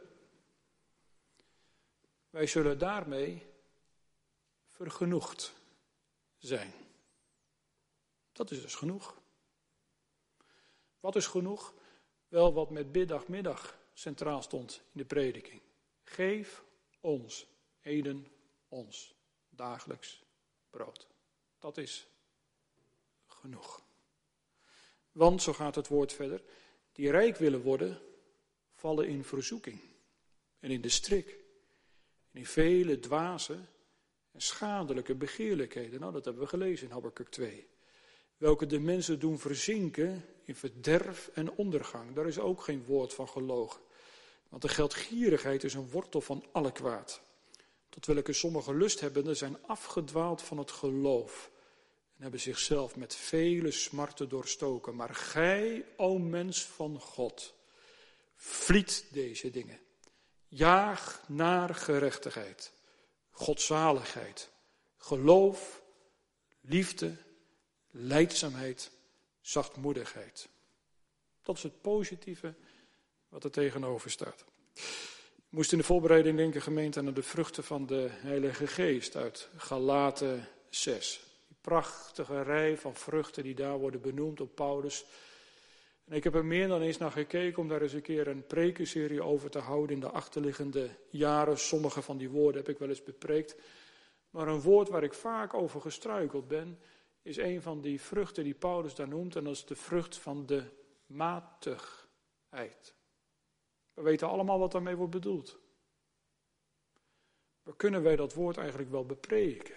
wij zullen daarmee vergenoegd zijn. Dat is dus genoeg. Wat is genoeg? Wel wat met middagmiddag centraal stond in de prediking. Geef ons heden ons dagelijks brood. Dat is genoeg. Want, zo gaat het woord verder, die rijk willen worden, vallen in verzoeking en in de strik. En in vele dwaze en schadelijke begeerlijkheden. Nou, dat hebben we gelezen in Habakuk 2. Welke de mensen doen verzinken in verderf en ondergang. Daar is ook geen woord van gelogen. Want de geldgierigheid is een wortel van alle kwaad. Tot welke sommige lusthebbenden zijn afgedwaald van het geloof. En hebben zichzelf met vele smarten doorstoken. Maar gij, o mens van God, vlied deze dingen. Jaag naar gerechtigheid, godzaligheid, geloof, liefde, lijdzaamheid, zachtmoedigheid. Dat is het positieve wat er tegenover staat. Ik moest in de voorbereiding denken, gemeente, aan de vruchten van de Heilige Geest uit Galaten 6. Die prachtige rij van vruchten die daar worden benoemd door Paulus. En ik heb er meer dan eens naar gekeken om daar eens een keer een prekenserie over te houden in de achterliggende jaren. Sommige van die woorden heb ik wel eens bepreekt. Maar een woord waar ik vaak over gestruikeld ben, is een van die vruchten die Paulus daar noemt. En dat is de vrucht van de matigheid. We weten allemaal wat daarmee wordt bedoeld. Maar kunnen wij dat woord eigenlijk wel bepreken?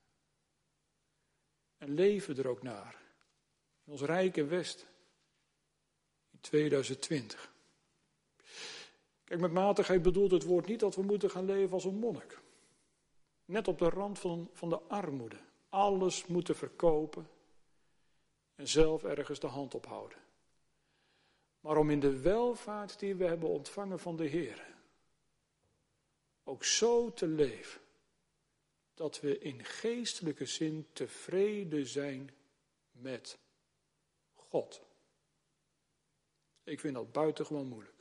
En leven er ook naar. In ons rijke Westen. In 2020. Kijk, met matigheid bedoelt het woord niet dat we moeten gaan leven als een monnik. Net op de rand van de armoede. Alles moeten verkopen. En zelf ergens de hand ophouden. Maar om in de welvaart die we hebben ontvangen van de Heer. Ook zo te leven. Dat we in geestelijke zin tevreden zijn met God. Ik vind dat buitengewoon moeilijk.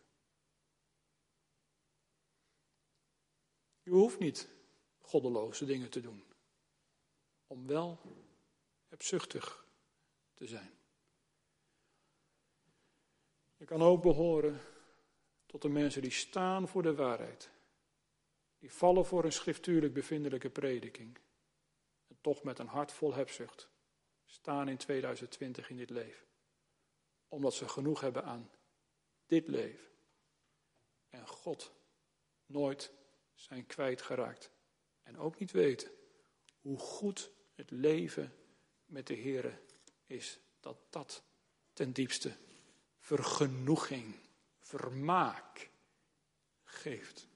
Je hoeft niet goddeloze dingen te doen. Om wel hebzuchtig te zijn. Je kan ook behoren tot de mensen die staan voor de waarheid. Die vallen voor een schriftuurlijk bevindelijke prediking. En toch met een hart vol hebzucht staan in 2020 in dit leven. Omdat ze genoeg hebben aan dit leven. En God nooit zijn kwijtgeraakt. En ook niet weten hoe goed het leven met de Heere is. Dat ten diepste vergenoeging, vermaak geeft.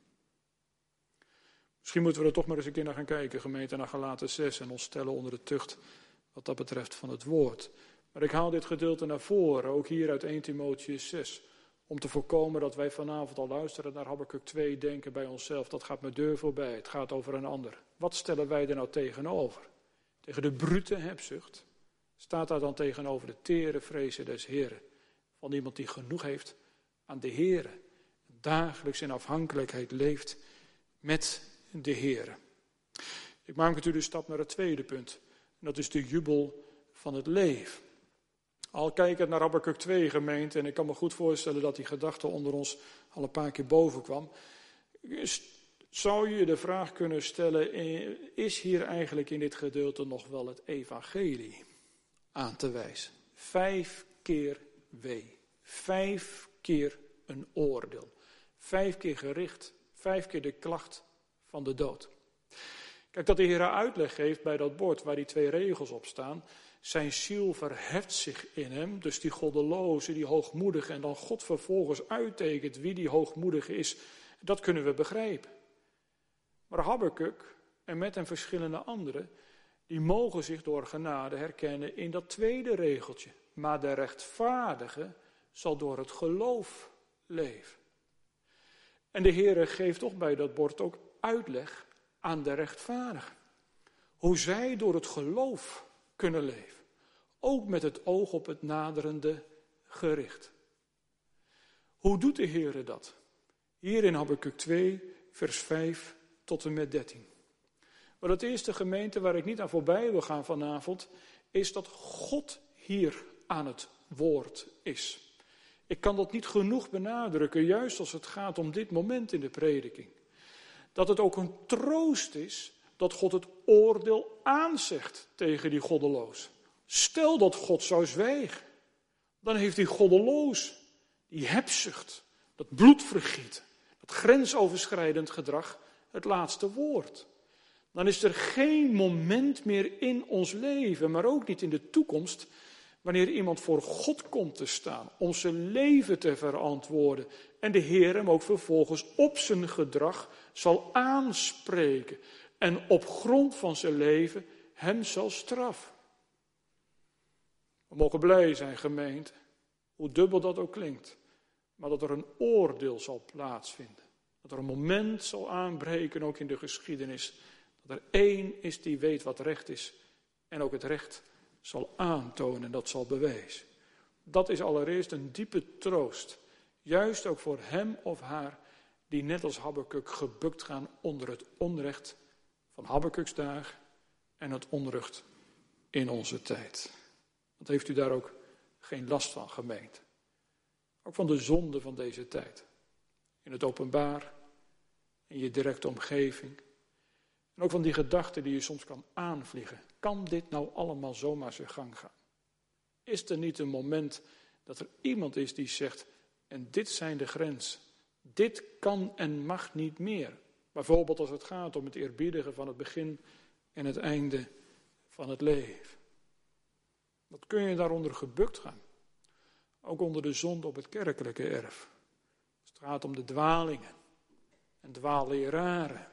Misschien moeten we er toch maar eens een keer naar gaan kijken, gemeente, naar Galaten 6 en ons stellen onder de tucht wat dat betreft van het woord. Maar ik haal dit gedeelte naar voren, ook hier uit 1 Timotheüs 6, om te voorkomen dat wij vanavond al luisteren naar Habakuk 2, denken bij onszelf, dat gaat mijn deur voorbij, het gaat over een ander. Wat stellen wij er nou tegenover? Tegen de brute hebzucht staat daar dan tegenover de tere vrezen des Heren. Van iemand die genoeg heeft aan de Heere. Dagelijks in afhankelijkheid leeft met de Heere. Ik maak met u de stap naar het tweede punt. En dat is de jubel van het leven. Al kijkend naar Habakuk 2 gemeente, en ik kan me goed voorstellen dat die gedachte onder ons al een paar keer boven kwam. Zou je de vraag kunnen stellen, is hier eigenlijk in dit gedeelte nog wel het evangelie aan te wijzen? 5 keer wee. 5 keer een oordeel. 5 keer gericht. 5 keer de klacht van de dood. Kijk, dat de Heer uitleg geeft bij dat bord waar die 2 regels op staan. Zijn ziel verheft zich in hem. Dus die goddeloze, die hoogmoedige. En dan God vervolgens uittekent wie die hoogmoedige is. Dat kunnen we begrijpen. Maar Habakuk en met hem verschillende anderen. Die mogen zich door genade herkennen in dat tweede regeltje. Maar de rechtvaardige zal door het geloof leven. En de Heere geeft toch bij dat bord ook uitleg aan de rechtvaardigen. Hoe zij door het geloof kunnen leven. Ook met het oog op het naderende gericht. Hoe doet de Heere dat? Hier in Habakuk 2, vers 5 tot en met 13. Maar het eerste gemeente waar ik niet aan voorbij wil gaan vanavond, is dat God hier aan het woord is. Ik kan dat niet genoeg benadrukken, juist als het gaat om dit moment in de prediking. Dat het ook een troost is dat God het oordeel aanzegt tegen die goddeloos. Stel dat God zou zwijgen, dan heeft die goddeloos, die hebzucht, dat bloedvergieten, dat grensoverschrijdend gedrag het laatste woord. Dan is er geen moment meer in ons leven, maar ook niet in de toekomst, wanneer iemand voor God komt te staan, om zijn leven te verantwoorden en de Heer hem ook vervolgens op zijn gedrag zal aanspreken en op grond van zijn leven hem zal straffen. We mogen blij zijn, gemeente, hoe dubbel dat ook klinkt, maar dat er een oordeel zal plaatsvinden. Dat er een moment zal aanbreken, ook in de geschiedenis, dat er één is die weet wat recht is en ook het recht zal aantonen en dat zal bewijzen. Dat is allereerst een diepe troost, juist ook voor hem of haar die net als Habakuk gebukt gaan onder het onrecht van Habakuks dagen en het onrecht in onze tijd. Want heeft u daar ook geen last van, gemeente? Ook van de zonde van deze tijd. In het openbaar, in je directe omgeving. En ook van die gedachten die je soms kan aanvliegen. Kan dit nou allemaal zomaar zijn gang gaan? Is er niet een moment dat er iemand is die zegt, en dit zijn de grenzen. Dit kan en mag niet meer. Bijvoorbeeld als het gaat om het eerbiedigen van het begin en het einde van het leven. Wat kun je daaronder gebukt gaan? Ook onder de zonde op het kerkelijke erf. Als het gaat om de dwalingen en dwaalleraren.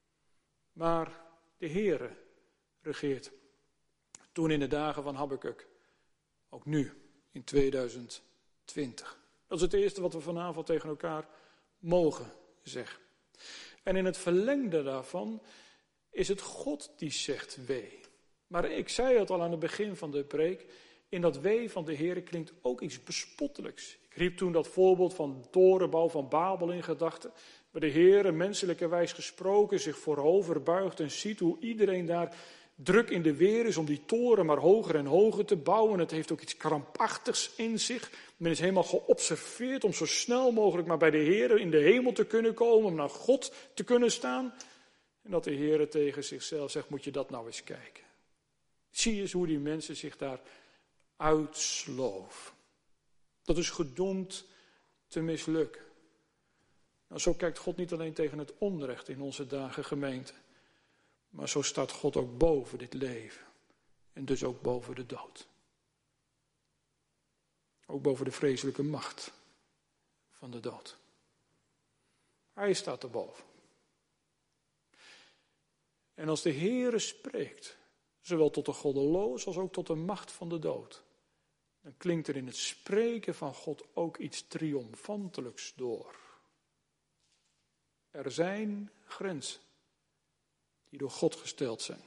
Maar de Heere regeert. Toen in de dagen van Habakuk. Ook nu, in 2020. Dat is het eerste wat we vanavond tegen elkaar mogen zeggen. En in het verlengde daarvan is het God die zegt wee. Maar ik zei het al aan het begin van de preek. In dat wee van de Heere klinkt ook iets bespottelijks. Ik riep toen dat voorbeeld van torenbouw van Babel in gedachten. Waar de Heere, menselijkerwijs gesproken, zich voorover buigt en ziet hoe iedereen daar druk in de weer is om die toren maar hoger en hoger te bouwen. Het heeft ook iets krampachtigs in zich. Men is helemaal geobserveerd om zo snel mogelijk maar bij de Heere in de hemel te kunnen komen, om naar God te kunnen staan. En dat de Heere tegen zichzelf zegt, moet je dat nou eens kijken. Zie eens hoe die mensen zich daar uitsloven. Dat is gedoemd te mislukken. Nou, zo kijkt God niet alleen tegen het onrecht in onze dagen, gemeente. Maar zo staat God ook boven dit leven. En dus ook boven de dood. Ook boven de vreselijke macht van de dood. Hij staat erboven. En als de Heere spreekt, zowel tot de goddeloos als ook tot de macht van de dood, dan klinkt er in het spreken van God ook iets triomfantelijks door. Er zijn grenzen die door God gesteld zijn.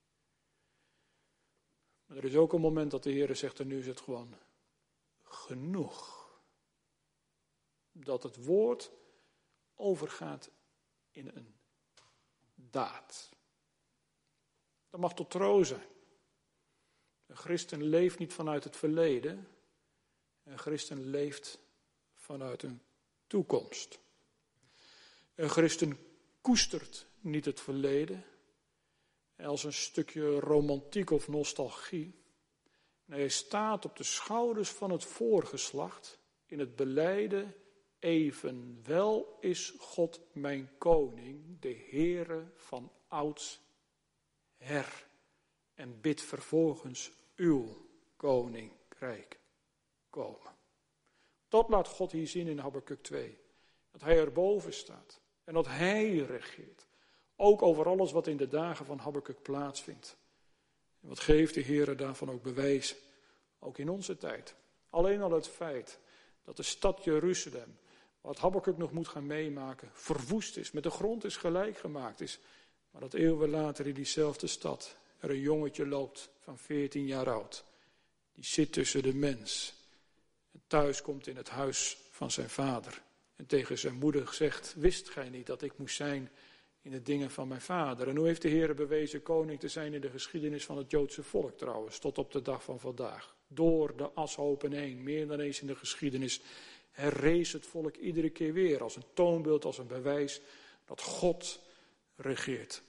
Maar er is ook een moment dat de Heere zegt, en nu is het gewoon genoeg. Dat het woord overgaat in een daad. Dat mag tot troost zijn. Een christen leeft niet vanuit het verleden. Een christen leeft vanuit een toekomst. Een christen koestert niet het verleden als een stukje romantiek of nostalgie. Nee, hij staat op de schouders van het voorgeslacht in het belijden, evenwel is God mijn koning, de Heere van ouds her, en bid vervolgens uw koninkrijk komen. Dat laat God hier zien in Habakuk 2. Dat hij erboven staat en dat hij regeert. Ook over alles wat in de dagen van Habakuk plaatsvindt. En wat geeft de Heere daarvan ook bewijs, ook in onze tijd. Alleen al het feit dat de stad Jeruzalem, wat Habakuk nog moet gaan meemaken, verwoest is, met de grond is gelijk gemaakt is. Maar dat eeuwen later in diezelfde stad er een jongetje loopt van 14 jaar oud. Die zit tussen de mens en thuis komt in het huis van zijn vader. En tegen zijn moeder zegt, wist gij niet dat ik moest zijn in de dingen van mijn vader? En hoe heeft de Heere bewezen koning te zijn in de geschiedenis van het Joodse volk trouwens, tot op de dag van vandaag. Door de ashopen heen, meer dan eens in de geschiedenis, herrees het volk iedere keer weer als een toonbeeld, als een bewijs dat God regeert.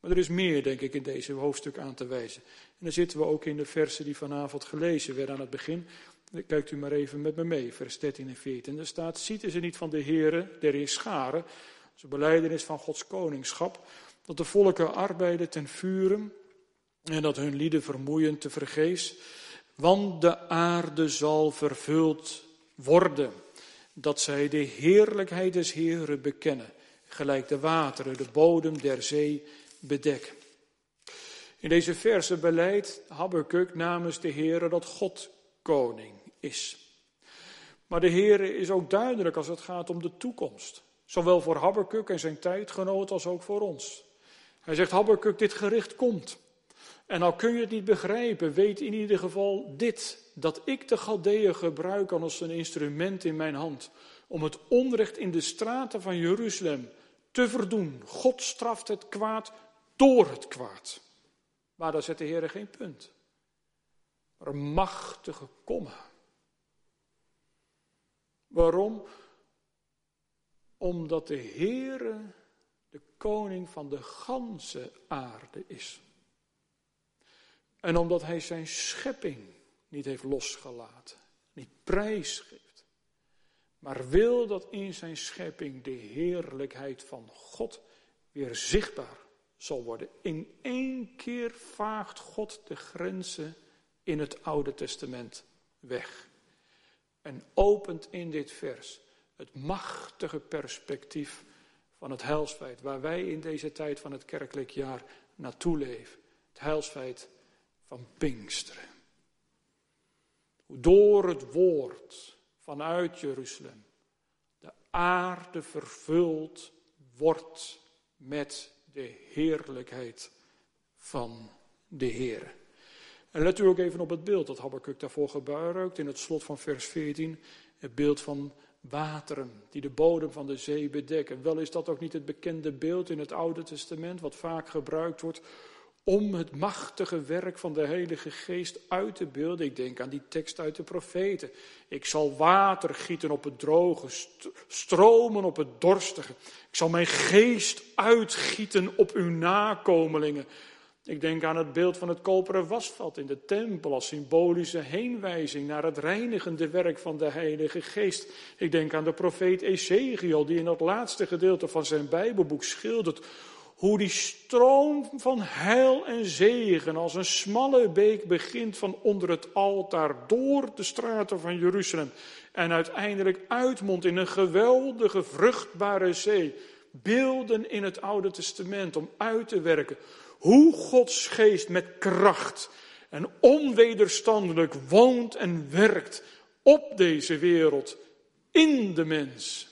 Maar er is meer, denk ik, in deze hoofdstuk aan te wijzen. En dan zitten we ook in de versen die vanavond gelezen werden aan het begin. Kijkt u maar even met me mee, vers 13 en 14. Er staat, zieten ze niet van de Heere, der Heerscharen, dat is een belijdenis van Gods koningschap, dat de volken arbeiden ten vuren en dat hun lieden vermoeien te vergeefs. Want de aarde zal vervuld worden, dat zij de heerlijkheid des Heeren bekennen, gelijk de wateren, de bodem der zee bedekken. In deze verse beleidt Habakuk namens de Heere dat God koning is. Maar de Heere is ook duidelijk als het gaat om de toekomst. Zowel voor Habakuk en zijn tijdgenoot als ook voor ons. Hij zegt, Habakuk, dit gericht komt. En al kun je het niet begrijpen, weet in ieder geval dit. Dat ik de Galdeeën gebruik als een instrument in mijn hand. Om het onrecht in de straten van Jeruzalem te verdoen. God straft het kwaad door het kwaad. Maar daar zet de Heer geen punt. Maar een machtige komma. Waarom? Omdat de Heere de koning van de ganse aarde is. En omdat hij zijn schepping niet heeft losgelaten, niet prijsgeeft, maar wil dat in zijn schepping de heerlijkheid van God weer zichtbaar zal worden. In één keer vaagt God de grenzen in het Oude Testament weg. En opent in dit vers het machtige perspectief van het heilsfeit, waar wij in deze tijd van het kerkelijk jaar naartoe leven. Het heilsfeit van Pinksteren. Hoe door het woord vanuit Jeruzalem de aarde vervuld wordt met de heerlijkheid van de Heer. En let u ook even op het beeld dat Habakuk daarvoor gebruikt in het slot van vers 14. Het beeld van wateren die de bodem van de zee bedekken. Wel is dat ook niet het bekende beeld in het Oude Testament, wat vaak gebruikt wordt om het machtige werk van de Heilige Geest uit te beelden. Ik denk aan die tekst uit de profeten. Ik zal water gieten op het droge, stromen op het dorstige. Ik zal mijn geest uitgieten op uw nakomelingen. Ik denk aan het beeld van het koperen wasvat in de tempel als symbolische heenwijzing naar het reinigende werk van de Heilige Geest. Ik denk aan de profeet Ezechiel die in dat laatste gedeelte van zijn Bijbelboek schildert hoe die stroom van heil en zegen als een smalle beek begint van onder het altaar door de straten van Jeruzalem en uiteindelijk uitmondt in een geweldige vruchtbare zee. Beelden in het Oude Testament om uit te werken hoe Gods geest met kracht en onwederstandelijk woont en werkt op deze wereld, in de mens.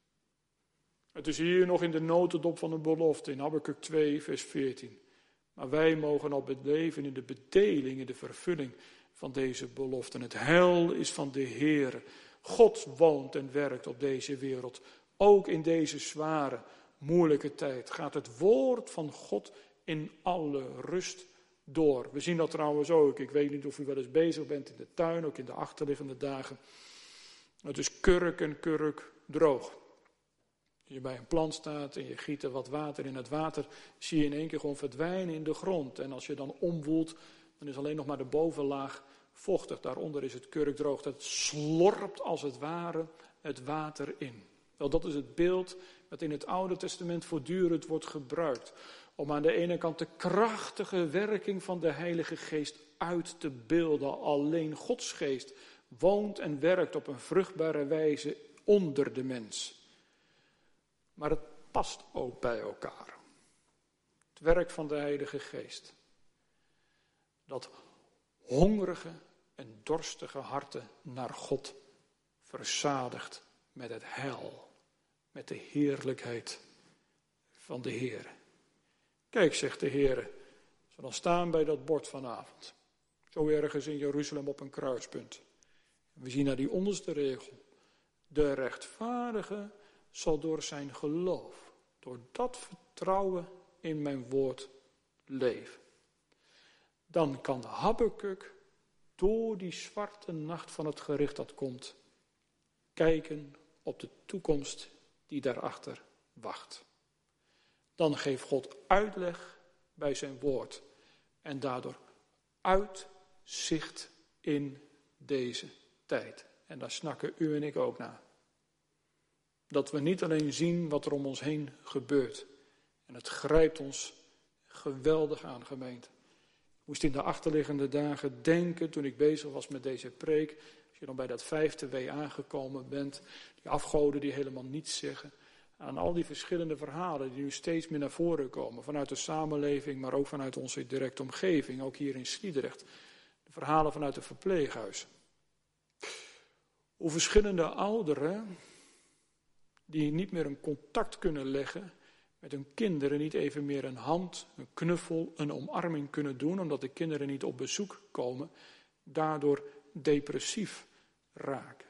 Het is hier nog in de notendop van een belofte in Habakuk 2 vers 14. Maar wij mogen al beleven in de bedeling, in de vervulling van deze belofte. Het heil is van de Heere. God woont en werkt op deze wereld. Ook in deze zware, moeilijke tijd gaat het woord van God in alle rust door. We zien dat trouwens ook. Ik weet niet of u wel eens bezig bent in de tuin, ook in de achterliggende dagen. Het is kurk en kurk droog. Als je bij een plant staat en je giet er wat water in het water, zie je in één keer gewoon verdwijnen in de grond. En als je dan omwoelt, dan is alleen nog maar de bovenlaag vochtig. Daaronder is het kurkdroog. Dat slorpt als het ware het water in. Wel, dat is het beeld dat in het Oude Testament voortdurend wordt gebruikt. Om aan de ene kant de krachtige werking van de Heilige Geest uit te beelden. Alleen Gods Geest woont en werkt op een vruchtbare wijze onder de mens. Maar het past ook bij elkaar. Het werk van de Heilige Geest. Dat hongerige en dorstige harten naar God verzadigt met het heil. Met de heerlijkheid van de Heer. Kijk, zegt de Heer, als we dan staan bij dat bord vanavond. Zo ergens in Jeruzalem op een kruispunt. We zien naar die onderste regel. De rechtvaardige zal door zijn geloof, door dat vertrouwen in mijn woord leven. Dan kan Habakuk door die zwarte nacht van het gericht dat komt, kijken op de toekomst die daarachter wacht. Dan geeft God uitleg bij zijn woord. En daardoor uitzicht in deze tijd. En daar snakken u en ik ook naar. Dat we niet alleen zien wat er om ons heen gebeurt. En het grijpt ons geweldig aan, gemeente. Ik moest in de achterliggende dagen denken toen ik bezig was met deze preek. Als je dan bij dat 5e W aangekomen bent. Die afgoden die helemaal niets zeggen. Aan al die verschillende verhalen die nu steeds meer naar voren komen. Vanuit de samenleving, maar ook vanuit onze directe omgeving. Ook hier in Sliedrecht. De verhalen vanuit de verpleeghuizen. Hoe verschillende ouderen die niet meer een contact kunnen leggen met hun kinderen, niet even meer een hand, een knuffel, een omarming kunnen doen, omdat de kinderen niet op bezoek komen, daardoor depressief raken.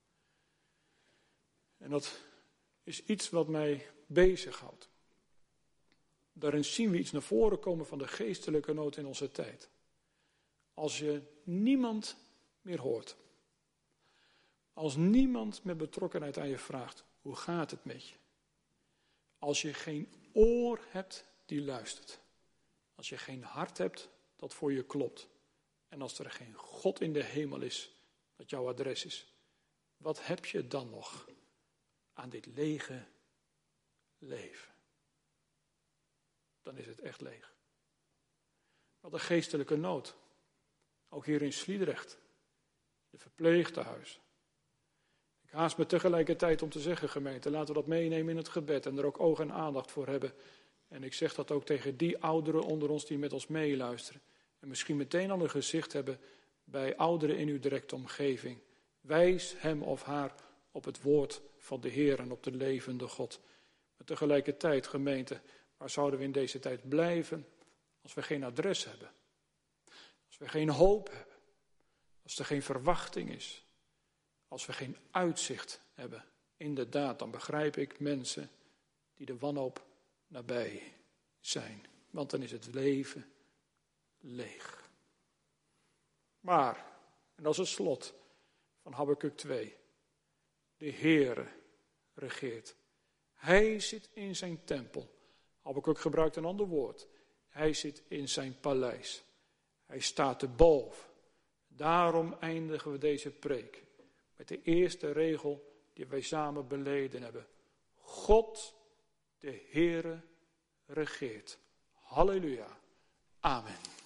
En dat is iets wat mij bezighoudt. Daarin zien we iets naar voren komen van de geestelijke nood in onze tijd. Als je niemand meer hoort. Als niemand met betrokkenheid aan je vraagt, hoe gaat het met je? Als je geen oor hebt die luistert. Als je geen hart hebt dat voor je klopt. En als er geen God in de hemel is, dat jouw adres is. Wat heb je dan nog aan dit lege leven? Dan is het echt leeg. Wat een geestelijke nood. Ook hier in Sliedrecht. De verpleegtehuizen. Ik haast me tegelijkertijd om te zeggen, gemeente, laten we dat meenemen in het gebed en er ook oog en aandacht voor hebben. En ik zeg dat ook tegen die ouderen onder ons die met ons meeluisteren. En misschien meteen al een gezicht hebben bij ouderen in uw directe omgeving. Wijs hem of haar op het woord van de Heer en op de levende God. Maar tegelijkertijd, gemeente, waar zouden we in deze tijd blijven als we geen adres hebben? Als we geen hoop hebben? Als er geen verwachting is? Als we geen uitzicht hebben? Inderdaad, dan begrijp ik mensen die de wanhoop nabij zijn. Want dan is het leven leeg. Maar, en dat is het slot van Habakuk 2. De Heere regeert. Hij zit in zijn tempel. Habakuk gebruikt een ander woord. Hij zit in zijn paleis. Hij staat erboven. Daarom eindigen we deze preek met de eerste regel die wij samen beleden hebben. God, de Heere, regeert. Halleluja. Amen.